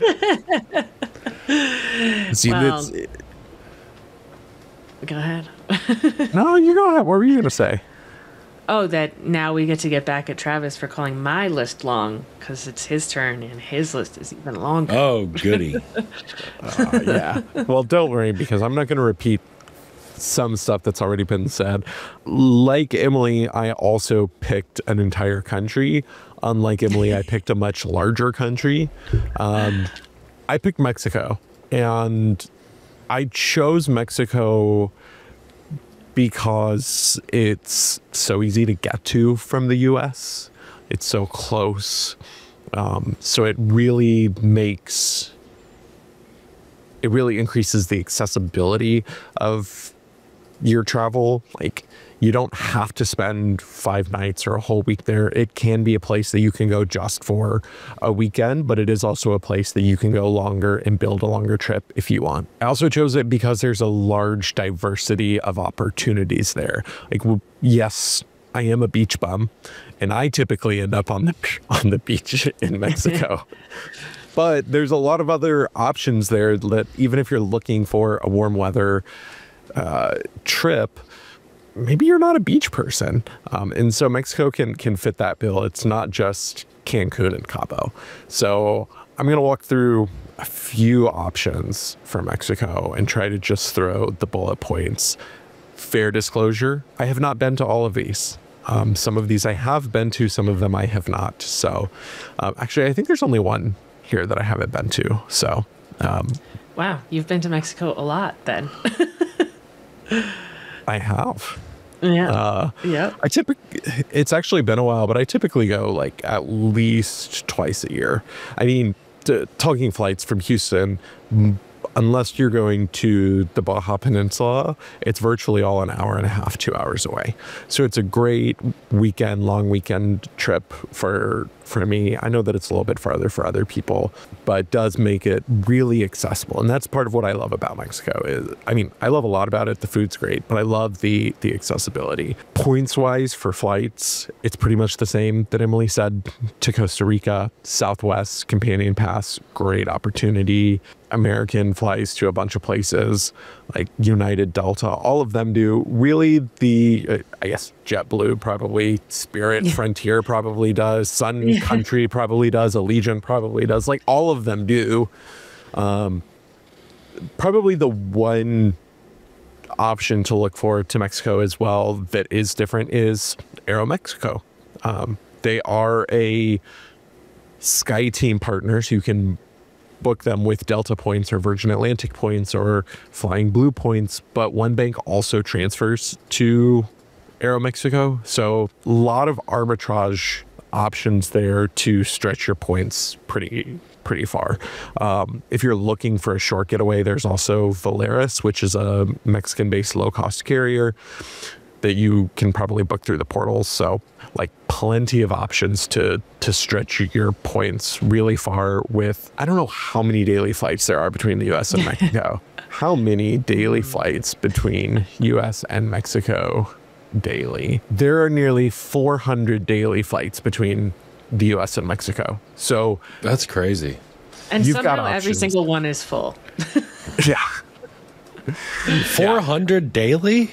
See, Well, go ahead. no, you go ahead. What were you going to say? Oh, that now we get to get back at Travis for calling my list long because it's his turn and his list is even longer. Oh, goody. Yeah. Well, don't worry, because I'm not going to repeat some stuff that's already been said. Like Emily, I also picked an entire country. Unlike Emily, I picked a much larger country. I picked Mexico, and I chose Mexico because it's so easy to get to from the US. It's so close. So it really increases the accessibility of your travel. Like, you don't have to spend 5 nights or a whole week there. It can be a place that you can go just for a weekend, but it is also a place that you can go longer and build a longer trip if you want. I also chose it because there's a large diversity of opportunities there. Like, yes, I am a beach bum, and I typically end up on the beach in Mexico. But there's a lot of other options there that even if you're looking for a warm weather trip, maybe you're not a beach person. And so Mexico can fit that bill. It's not just Cancun and Cabo. So I'm going to walk through a few options for Mexico and try to just throw the bullet points. Fair disclosure, I have not been to all of these. Some of these I have been to, some of them I have not. So actually, I think there's only one here that I haven't been to. So Wow, you've been to Mexico a lot then. I have. Yeah. Yeah. It's actually been a while, but I typically go like at least twice a year. I mean, talking flights from Houston, unless you're going to the Baja Peninsula, it's virtually all an hour and a half, 2 hours away. So it's a great long weekend trip for me. I know that it's a little bit farther for other people, but it does make it really accessible. And that's part of what I love about Mexico. I love a lot about it. The food's great, but I love the accessibility. Points wise for flights, it's pretty much the same that Emily said to Costa Rica. Southwest Companion Pass, great opportunity. American flies to a bunch of places like United, Delta, all of them do. Really, I guess JetBlue probably, Spirit, Frontier probably does, Sun Country probably does, Allegiant probably does, like all of them do. Probably the one option to look for to Mexico as well that is different is Aeromexico. They are a SkyTeam partner, so you can book them with Delta points or Virgin Atlantic points or Flying Blue points, but One Bank also transfers to Aeromexico. So a lot of arbitrage options there to stretch your points pretty far. If you're looking for a short getaway, there's also Volaris, which is a Mexican-based low-cost carrier that you can probably book through the portals. So like plenty of options to stretch your points really far with, I don't know how many daily flights there are between the US and Mexico. How many daily flights between US and Mexico daily? There are nearly 400 daily flights between the US and Mexico. So That's crazy. And You've got somehow every options. single one is full. yeah. 400 daily?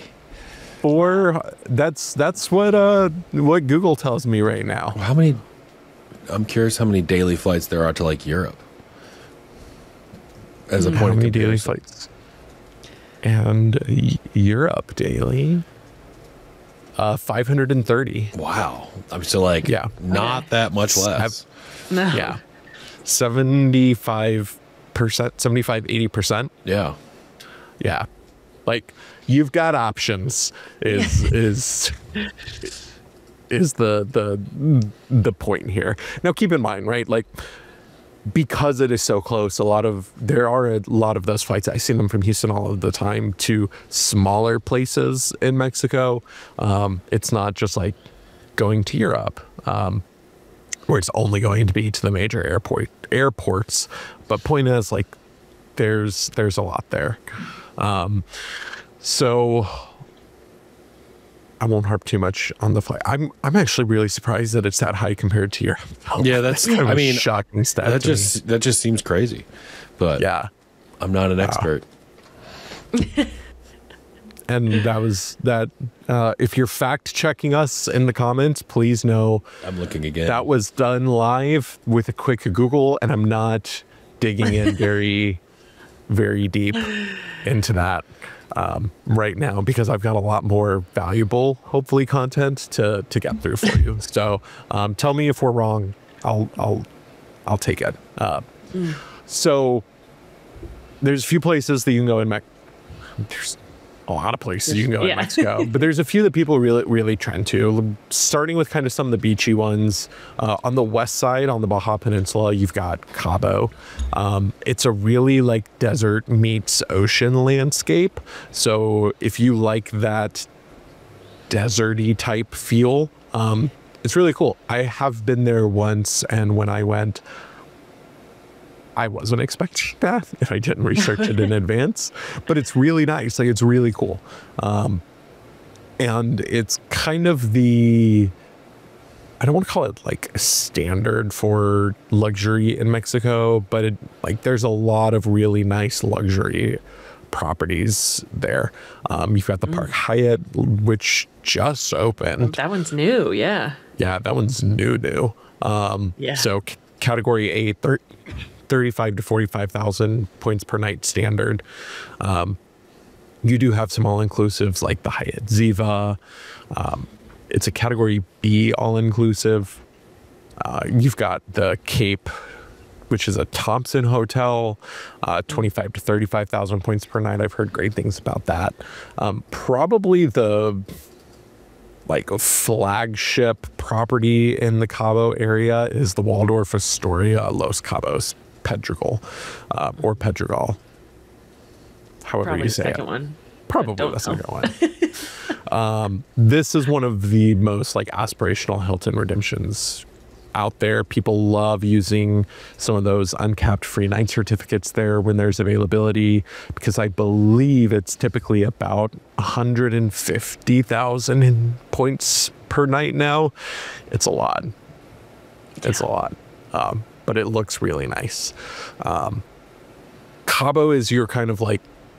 That's what Google tells me right now. How many? I'm curious how many daily flights there are to like Europe. As a How point of many daily comparison. flights? And Europe daily, 530. Wow. I'm still like, Yeah. not that much less. No. Yeah, 75%, 80%. Yeah. Yeah, like you've got options. Is the point here? Now, keep in mind, right? Like, because it is so close, there are a lot of those flights. I see them from Houston all of the time to smaller places in Mexico. It's not just like going to Europe, where it's only going to be to the major airports. But point is, like, there's a lot there. So I won't harp too much on the flight. I'm actually really surprised that it's that high compared to Europe. Yeah, that's kind of I a mean, shocking stat. that to me. that just seems crazy. But Yeah. I'm not an expert. And that was that. If you're fact checking us in the comments, please know I'm looking again. that was done live with a quick Google, and I'm not digging in very, very deep into that right now because I've got a lot more valuable, hopefully, content to get through for you. So tell me if we're wrong. I'll take it. So there's a few places that you can go in There's a lot of places you can go in Yeah. Mexico, but there's a few that people really trend to, starting with kind of some of the beachy ones. On the west side, on the Baja Peninsula, you've got Cabo. It's a really like desert meets ocean landscape. So if you like that deserty type feel, it's really cool. I have been there once, and when I went, I wasn't expecting that if I didn't research it in advance, but it's really nice. Like, it's really cool. And it's kind of I don't want to call it like a standard for luxury in Mexico, but there's a lot of really nice luxury properties there. You've got the Park Hyatt, which just opened. That one's new. Yeah. Yeah, that one's new. Yeah. So category A, 35 to 45,000 points per night standard. You do have some all-inclusives like the Hyatt Ziva. It's a category B all-inclusive. You've got the Cape, which is a Thompson hotel, 25 to 35,000 points per night. I've heard great things about that. Probably the a flagship property in the Cabo area is the Waldorf Astoria Los Cabos Pedregal, or Pedregal, however Probably you the say second it. one. Probably Don't the know. second one. This is one of the most aspirational Hilton redemptions out there. People love using some of those uncapped free night certificates there when there's availability, because I believe it's typically about 150,000 in points per night now. It's a lot. It's a lot. But it looks really nice. Cabo is your kind of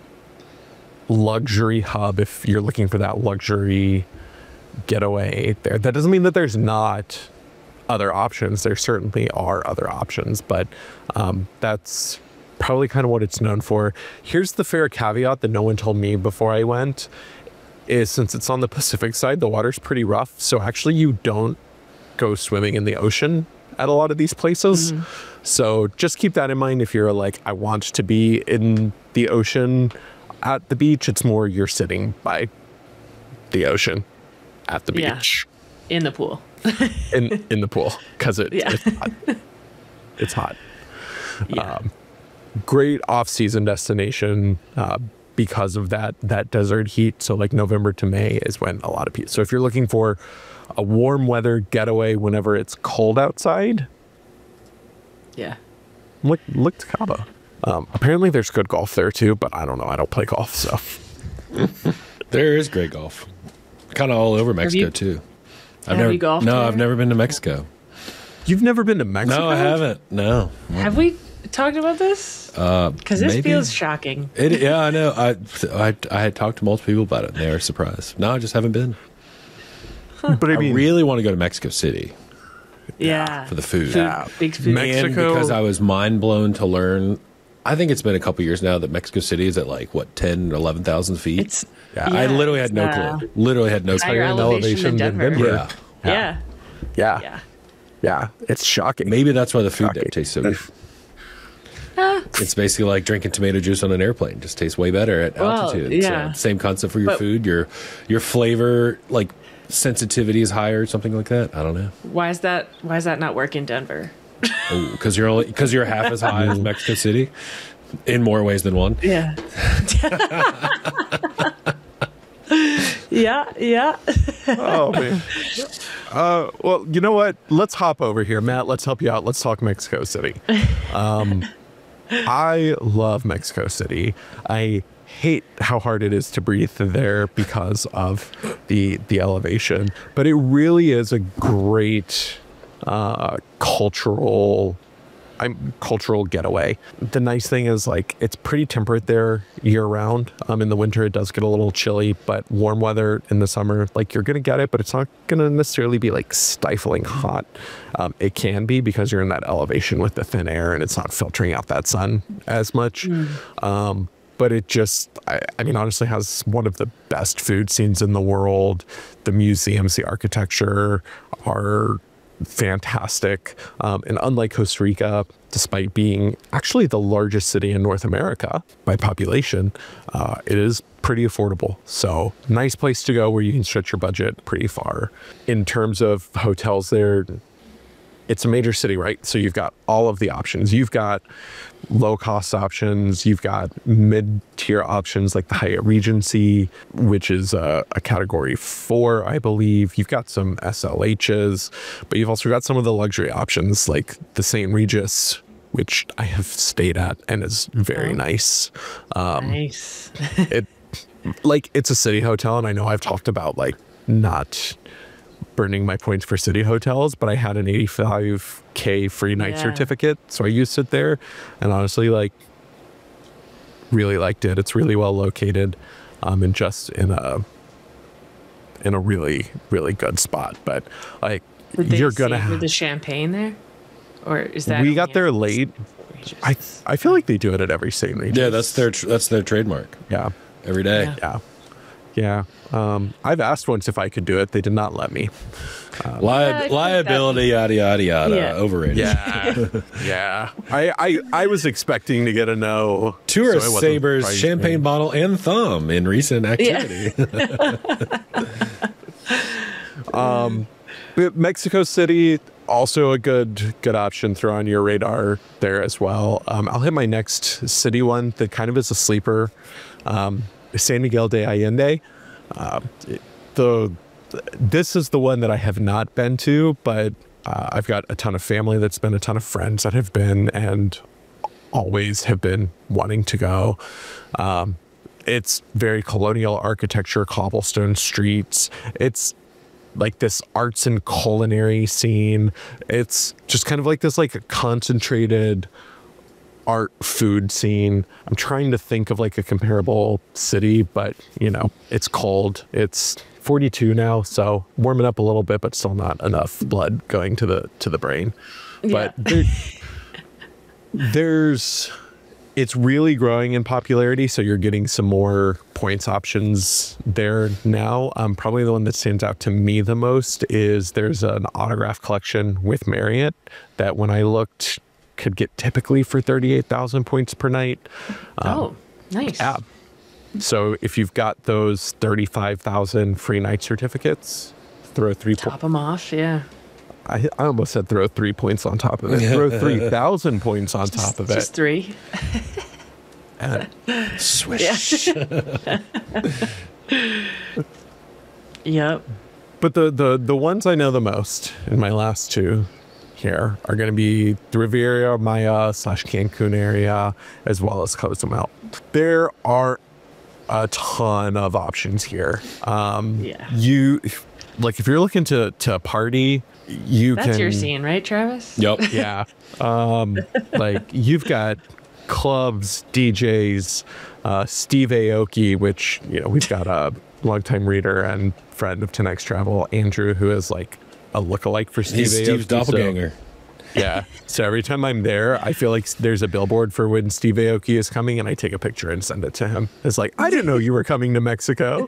luxury hub if you're looking for that luxury getaway there. That doesn't mean that there's not other options. There certainly are other options, but that's probably kind of what it's known for. Here's the fair caveat that no one told me before I went, is since it's on the Pacific side, the water's pretty rough. So actually you don't go swimming in the ocean at a lot of these places. So just keep that in mind if you're like, I want to be in the ocean at the beach. It's more you're sitting by the ocean at the Yeah. beach. In the pool. In the pool, because Yeah. it's hot. It's hot. Yeah. Great off-season destination because of that desert heat. So like November to May is when a lot of people. So if you're looking for a warm weather getaway whenever it's cold outside, Yeah. look to Cabo. Apparently there's good golf there too, but I don't know. I don't play golf, so There is great golf. Kind of all over Mexico you- too. Have you golfed No, there? I've never been to Mexico. you've never been to Mexico? No, I haven't. No. Have we talked about this? Because this maybe. feels shocking. Yeah, I know. I had talked to multiple people about it, and they were surprised. No, I just haven't been. But I I mean, really want to go to Mexico City Yeah. for the food. Yeah. Big food. Mexico- And because I was mind blown to learn, I think it's been a couple years now that Mexico City is at like, what, 10, 11,000 feet? It's I literally had no clue. Literally had no clue. higher in elevation than Denver. Yeah. Yeah. yeah, Yeah. yeah, it's shocking. Maybe that's why the food Shocking. there tastes so good. It's basically like drinking tomato juice on an airplane. Just tastes way better at Well, altitude. yeah. So same concept for your But- food. Your flavor, like sensitivity is higher, something like that. I don't know. Why is that not work in Denver? Because you're half as high as Mexico City in more ways than one. Yeah. yeah. Oh man. Well, you know what? Let's hop over here, Matt. Let's help you out. Let's talk Mexico City. I love Mexico City. I hate how hard it is to breathe there because of the elevation, but it really is a great cultural getaway. The nice thing is like it's pretty temperate there year round. In the winter it does get a little chilly, but warm weather in the summer, like you're gonna get it, but it's not gonna necessarily be like stifling hot. It can be because you're in that elevation with the thin air and it's not filtering out that sun as much. But it just, I mean, honestly has one of the best food scenes in the world. The museums, the architecture are fantastic. And unlike Costa Rica, despite being actually the largest city in North America by population, it is pretty affordable. So nice place to go where you can stretch your budget pretty far. In terms of hotels there, it's a major city, right? So you've got all of the options. You've got low cost options. You've got mid-tier options like the Hyatt Regency, which is a category 4, I believe. You've got some SLHs, but you've also got some of the luxury options like the St. Regis, which I have stayed at and is very nice. Nice. It's a city hotel, and I know I've talked about like not burning my points for city hotels, but I had an 85K free night Yeah. certificate, so I used it there, and honestly, like, really liked it. It's really well located, and just in a really, really good spot. But like, Did they you're gonna savor have. the champagne there, or is that We only got there at late. Regis? I feel like they do it at every St. Regis. Yeah, that's their trademark. yeah. Every day. Yeah. Yeah. I've asked once if I could do it. They did not let me. I think Liability, yada yada yada. Yeah. Overrated. Yeah. Yeah. I was expecting to get a no. Tourist so it wasn't sabers, surprising. champagne bottle, and thumb in recent activity. But Mexico City, also a good option. Throw on your radar there as well. I'll hit my next city one that kind of is a sleeper. San Miguel de Allende. This is the one that I have not been to, but I've got a ton of family that's been, a ton of friends that have been, and always have been wanting to go. It's very colonial architecture, cobblestone streets. It's like this arts and culinary scene. It's just kind of like this, like a concentrated art food scene. I'm trying to think of like a comparable city, but you know, it's cold. It's 42 now, so warming up a little bit, but still not enough blood going to the brain. Yeah. But there's It's really growing in popularity, so you're getting some more points options there now. Probably the one that stands out to me the most is there's an autograph collection with Marriott that when I looked could get typically for 38,000 points per night. Oh, nice. Yeah. So if you've got those 35,000 free night certificates, throw 3 points. Top them off, yeah. I almost said throw 3 points on top of it. Throw 3,000 points on top of it. Just 3. And Swish. Yep. But the ones I know the most in my last 2 here are going to be the Riviera Maya / Cancun area, as well as Cozumel. There are a ton of options here. You like if you're looking to party, That's your scene, right, Travis? Yep. Yeah. Like you've got clubs, DJs, Steve Aoki, which, you know, we've got a longtime reader and friend of 10X Travel, Andrew, who is like a lookalike for Steve He's Aoki. Steve's doppelganger. Yeah. So every time I'm there, I feel like there's a billboard for when Steve Aoki is coming, and I take a picture and send it to him. It's like, I didn't know you were coming to Mexico.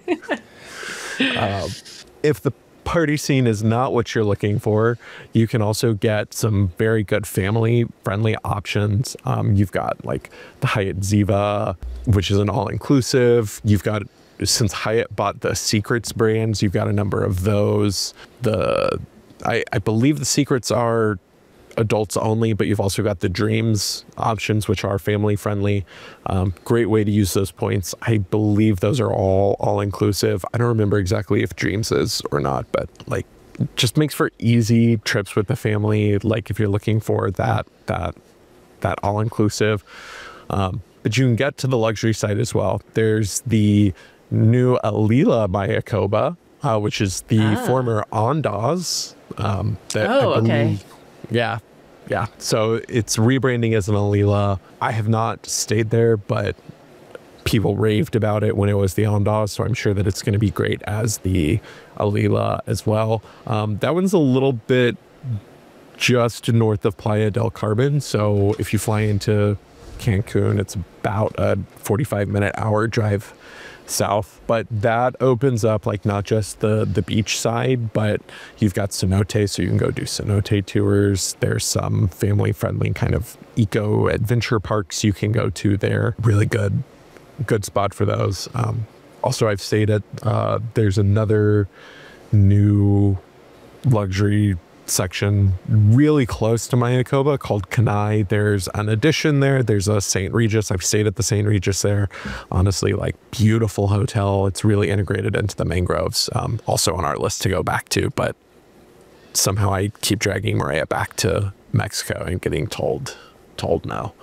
If the party scene is not what you're looking for, you can also get some very good family-friendly options. You've got like the Hyatt Ziva, which is an all-inclusive. You've got, since Hyatt bought the Secrets brands, you've got a number of those. I believe the Secrets are adults only, but you've also got the Dreams options, which are family friendly. Great way to use those points. I believe those are all inclusive. I don't remember exactly if Dreams is or not, but like just makes for easy trips with the family. Like if you're looking for that all inclusive, but you can get to the luxury side as well. There's the new Alila Mayakoba, which is the former Andaz. Okay. Yeah. So it's rebranding as an Alila. I have not stayed there, but people raved about it when it was the Andaz, so I'm sure that it's going to be great as the Alila as well. That one's a little bit just north of Playa del Carmen, so if you fly into Cancun, it's about a 45-minute hour drive south, but that opens up like not just the beach side, but you've got cenote, so you can go do cenote tours. There's some family friendly kind of eco adventure parks you can go to there. Really good spot for those. Also, I've stayed at there's another new luxury section really close to Mayakoba called Kenai. There's an addition there. There's a St. Regis. I've stayed at the St. Regis there. Honestly, like beautiful hotel. It's really integrated into the mangroves. Also on our list to go back to, but somehow I keep dragging Maria back to Mexico and getting told no.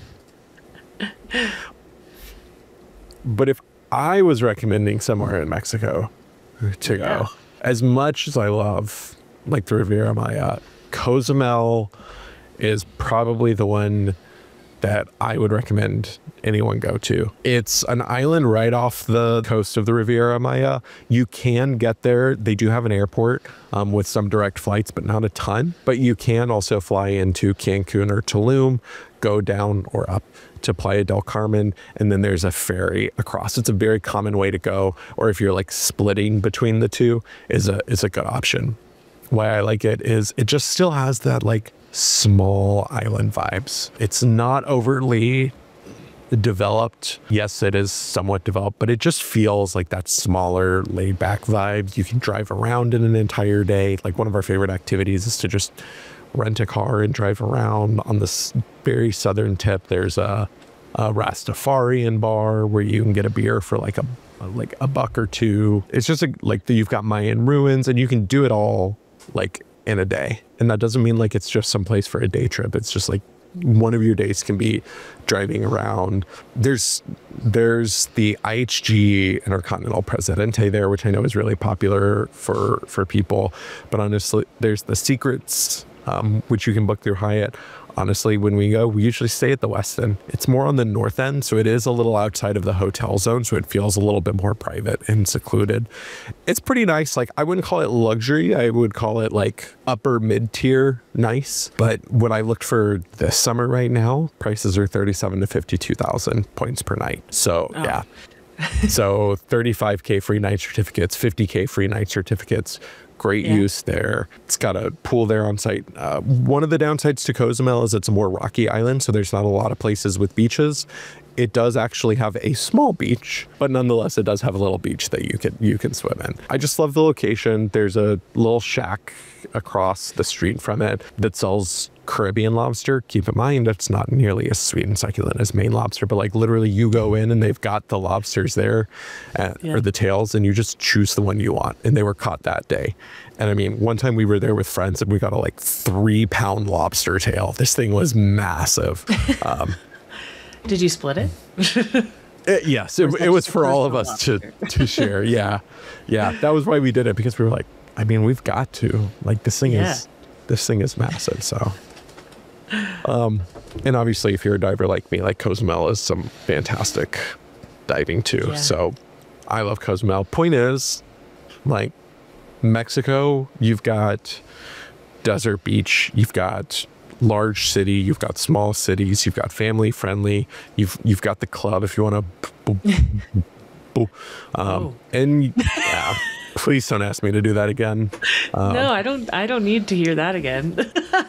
But if I was recommending somewhere in Mexico to go, as much as I love like the Riviera Maya, Cozumel is probably the one that I would recommend anyone go to. It's an island right off the coast of the Riviera Maya. You can get there. They do have an airport with some direct flights, but not a ton. But you can also fly into Cancun or Tulum, go down or up to Playa del Carmen, and then there's a ferry across. It's a very common way to go, or if you're like splitting between the two, is a good option. Why I like it is it just still has that like small island vibes. It's not overtly developed. Yes, it is somewhat developed, but it just feels like that smaller laid back vibe. You can drive around in an entire day. Like one of our favorite activities is to just rent a car and drive around. On this very southern tip, there's a Rastafarian bar where you can get a beer for like a $1 or $2. It's just like you've got Mayan ruins, and you can do it all like in a day. And that doesn't mean like it's just some place for a day trip. It's just like one of your days can be driving around. There's the IHG Intercontinental Presidente there, which I know is really popular for people. But honestly, there's the Secrets which you can book through Hyatt. Honestly, when we go, we usually stay at the Westin. It's more on the north end, so it is a little outside of the hotel zone, so it feels a little bit more private and secluded. It's pretty nice. Like, I wouldn't call it luxury. I would call it like upper mid-tier nice. But when I looked for this summer right now, prices are 37 to 52,000 points per night. So yeah. So 35K free night certificates, 50K free night certificates. Great use there. It's got a pool there on site. One of the downsides to Cozumel is it's a more rocky island, so there's not a lot of places with beaches. It does actually have a small beach, but nonetheless, it does have a little beach that you can swim in. I just love the location. There's a little shack across the street from it that sells Caribbean lobster. Keep in mind, it's not nearly as sweet and succulent as Maine lobster, but like literally you go in and they've got the lobsters there or the tails, and you just choose the one you want. And they were caught that day. And I mean, one time we were there with friends and we got a like 3-pound lobster tail. This thing was massive. Did you split it? Yes, it was for all of us to share. Yeah. That was why we did it, because we were like, I mean, we've got to, like, this thing is massive. So, and obviously if you're a diver like me, like Cozumel is some fantastic diving too. Yeah. So I love Cozumel. Point is, like, Mexico, you've got desert beach, you've got large city, you've got small cities, you've got family friendly, you've got the club if you want to and yeah, please don't ask me to do that again. No, I don't need to hear that again.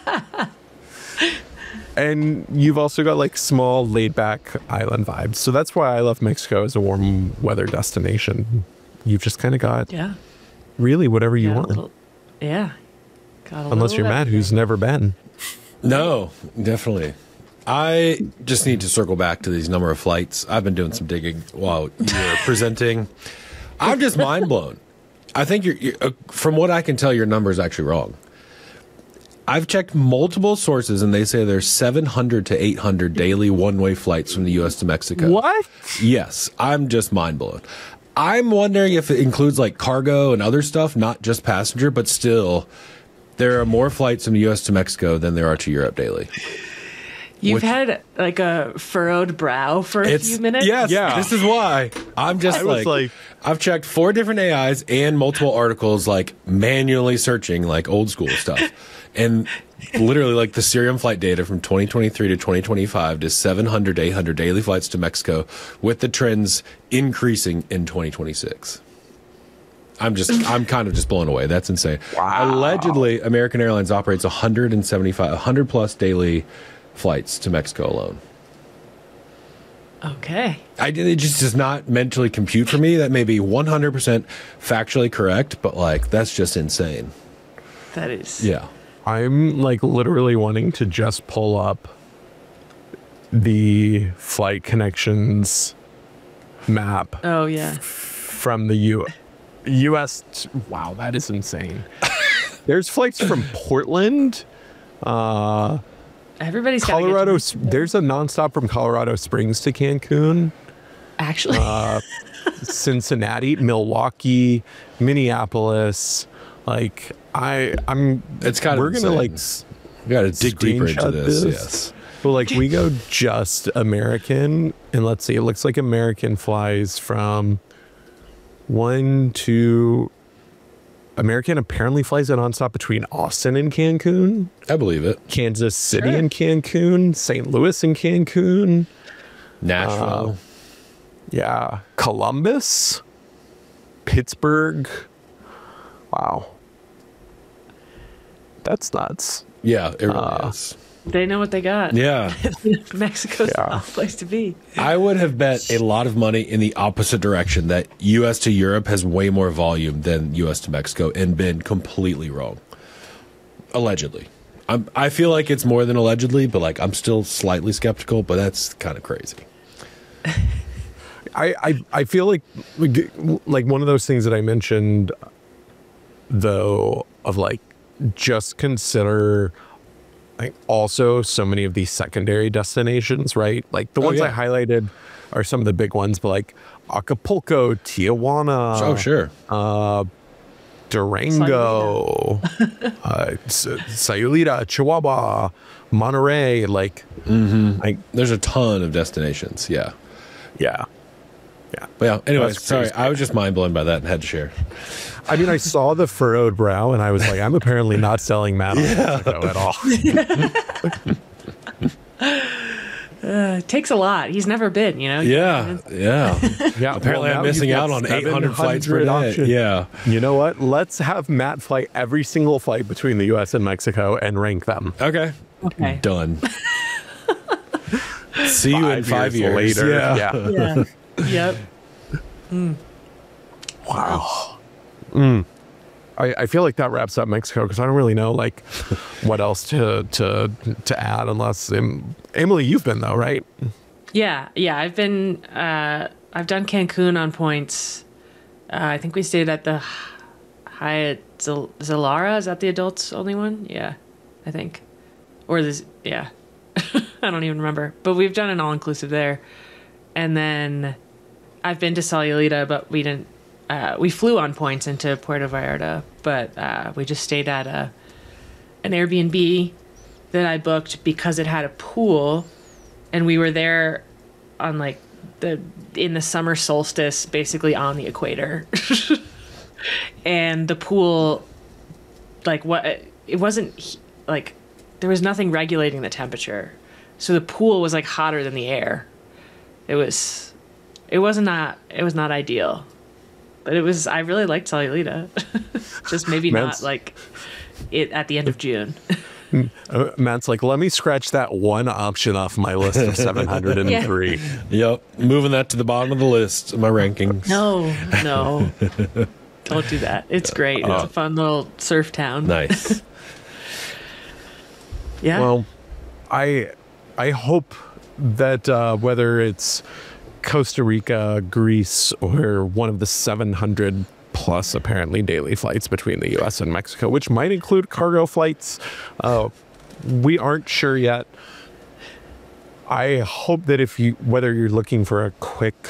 And you've also got like small laid back island vibes, so that's why I love Mexico as a warm weather destination. You've just kind of got really whatever you want. Unless you're Matt, who's never been. No, definitely. I just need to circle back to these number of flights. I've been doing some digging while you're presenting. I'm just mind blown. I think you're from what I can tell, your number is actually wrong. I've checked multiple sources and they say there's 700 to 800 daily one-way flights from the U.S. to Mexico. What? Yes, I'm just mind blown. I'm wondering if it includes like cargo and other stuff, not just passenger, but still, there are more flights from the U.S. to Mexico than there are to Europe daily. You've had like a furrowed brow for a few minutes? Yes, this is why. I'm just like, I've checked 4 different AIs and multiple articles, like manually searching, like old school stuff. And literally like the Cirium flight data from 2023 to 2025 is 700 to 800 daily flights to Mexico, with the trends increasing in 2026. I'm kind of just blown away. That's insane. Wow. Allegedly, American Airlines operates 100 plus daily flights to Mexico alone. Okay. It just does not mentally compute for me. That may be 100% factually correct, but like, that's just insane. That is. Yeah. I'm like literally wanting to just pull up the flight connections map. Oh, yeah. From the U.S. Wow, that is insane. There's flights from Portland. Everybody's Colorado. There's a nonstop from Colorado Springs to Cancun. Actually, Cincinnati, Milwaukee, Minneapolis. Like I'm. It's kind we're of gonna like. We got to dig deeper into this. Yes. But like we go just American, and let's see. It looks like American flies from American apparently flies a nonstop between Austin and Cancun. I believe it. Kansas City and Cancun, St. Louis and Cancun, Nashville. Columbus, Pittsburgh. Wow. That's nuts. Yeah, it really is. They know what they got. Yeah. Mexico's a place to be. I would have bet a lot of money in the opposite direction, that U.S. to Europe has way more volume than U.S. to Mexico, and been completely wrong. Allegedly. I feel like it's more than allegedly, but like I'm still slightly skeptical, but that's kind of crazy. I feel like one of those things that I mentioned, though, of like, just consider like also so many of these secondary destinations, right? Like the ones I highlighted are some of the big ones, but like Acapulco, Tijuana. Oh, sure. Durango, Sayulita, Chihuahua, Monterey. Like, There's a ton of destinations. Yeah. yeah. But yeah, anyways, That's sorry. crazy. I was just mind blown by that and had to share. I mean, I saw the furrowed brow and I was like, I'm apparently not selling Matt on Mexico at all. It takes a lot. He's never been, you know? Yeah. Yeah. Apparently, I'm missing out on 800 flights per day. options. Yeah. You know what? Let's have Matt fly every single flight between the U.S. and Mexico and rank them. Okay. Okay. Done. See you in 5 years later. Yeah. Yeah. Yep. Wow. I feel like that wraps up Mexico because I don't really know like what else to add unless Emily, you've been though, right? Yeah. I've been. I've done Cancun on points. I think we stayed at the Hyatt Zilara. Is that the adults only one? Yeah, I think. Or this. Yeah. I don't even remember. But we've done an all inclusive there, and then I've been to Sayulita, but we didn't. We flew on points into Puerto Vallarta, but we just stayed at an Airbnb that I booked because it had a pool, and we were there on like in the summer solstice, basically on the equator, and the pool, like it wasn't like there was nothing regulating the temperature, so the pool was like hotter than the air. It was not ideal. But I really liked Sayulita. Just maybe not like it at the end of June. Matt's like, let me scratch that one option off my list of 703. Yep. Moving that to the bottom of the list of my rankings. No. Don't do that. It's great. It's a fun little surf town. Nice. Yeah. Well, I hope that whether it's Costa Rica, Greece, or one of the 700 plus apparently daily flights between the U.S. and Mexico, which might include cargo flights. We aren't sure yet. I hope that whether you're looking for a quick,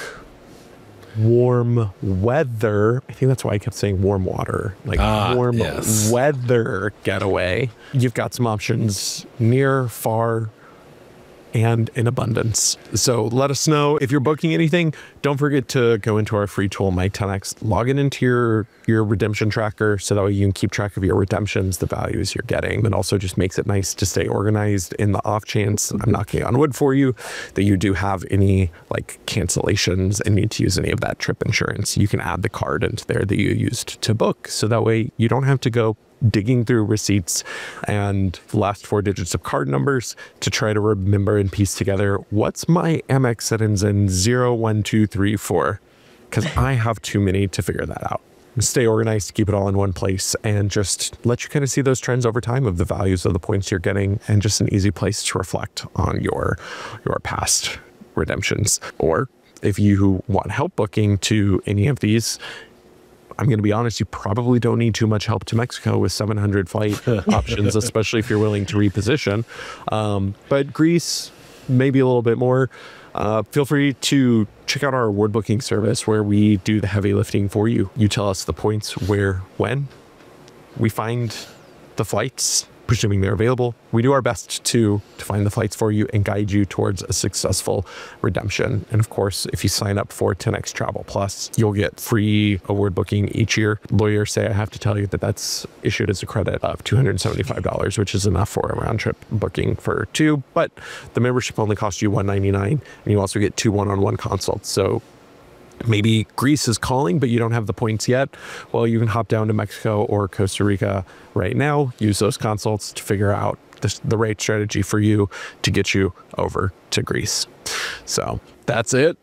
warm weather, I think that's why I kept saying warm water, like warm weather getaway, you've got some options near, far, and in abundance. So let us know if you're booking anything. Don't forget to go into our free tool, My 10X, log it into your redemption tracker so that way you can keep track of your redemptions, the values you're getting. It also just makes it nice to stay organized in the off chance, I'm knocking on wood for you, that you do have any like cancellations and need to use any of that trip insurance. You can add the card into there that you used to book so that way you don't have to go digging through receipts and the last 4 digits of card numbers to try to remember and piece together what's my Amex that ends in 01234, because I have too many to figure that out. Stay organized, keep it all in one place, and just let you kind of see those trends over time of the values of the points you're getting, and just an easy place to reflect on your past redemptions. Or if you want help booking to any of these, I'm going to be honest, you probably don't need too much help to Mexico with 700 flight options, especially if you're willing to reposition. But Greece, maybe a little bit more. Feel free to check out our award booking service where we do the heavy lifting for you. You tell us the points, where, when. We find the flights, presuming they're available. We do our best to find the flights for you and guide you towards a successful redemption. And of course, if you sign up for 10X Travel Plus, you'll get free award booking each year. Lawyers say I have to tell you that that's issued as a credit of $275, which is enough for a round trip booking for 2. But the membership only costs you $199, and you also get 2 one-on-one consults. So maybe Greece is calling, but you don't have the points yet. Well, you can hop down to Mexico or Costa Rica right now, use those consults to figure out the right strategy for you to get you over to Greece. So that's it.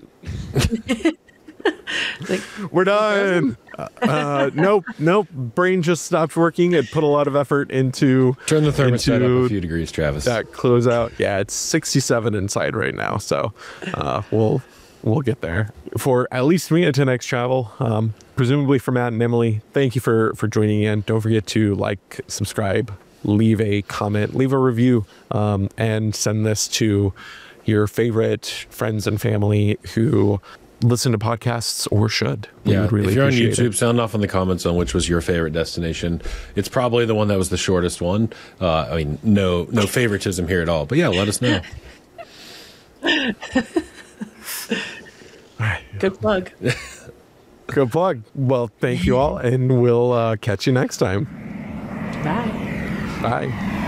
We're done. Nope. Brain just stopped working. It put a lot of effort into Turn the thermostat up a few degrees, Travis. That closeout. Yeah, it's 67 inside right now. So we'll get there. For at least me at 10X Travel, presumably for Matt and Emily, thank you for joining in. Don't forget to like, subscribe, leave a comment, leave a review, and send this to your favorite friends and family who listen to podcasts or should. We would really if you're on appreciate YouTube, it. sound off in the comments on which was your favorite destination. It's probably the one that was the shortest one. I mean, no favoritism here at all. But yeah, let us know. Good plug. Good plug. Well, thank you all, and we'll catch you next time. Bye. Bye.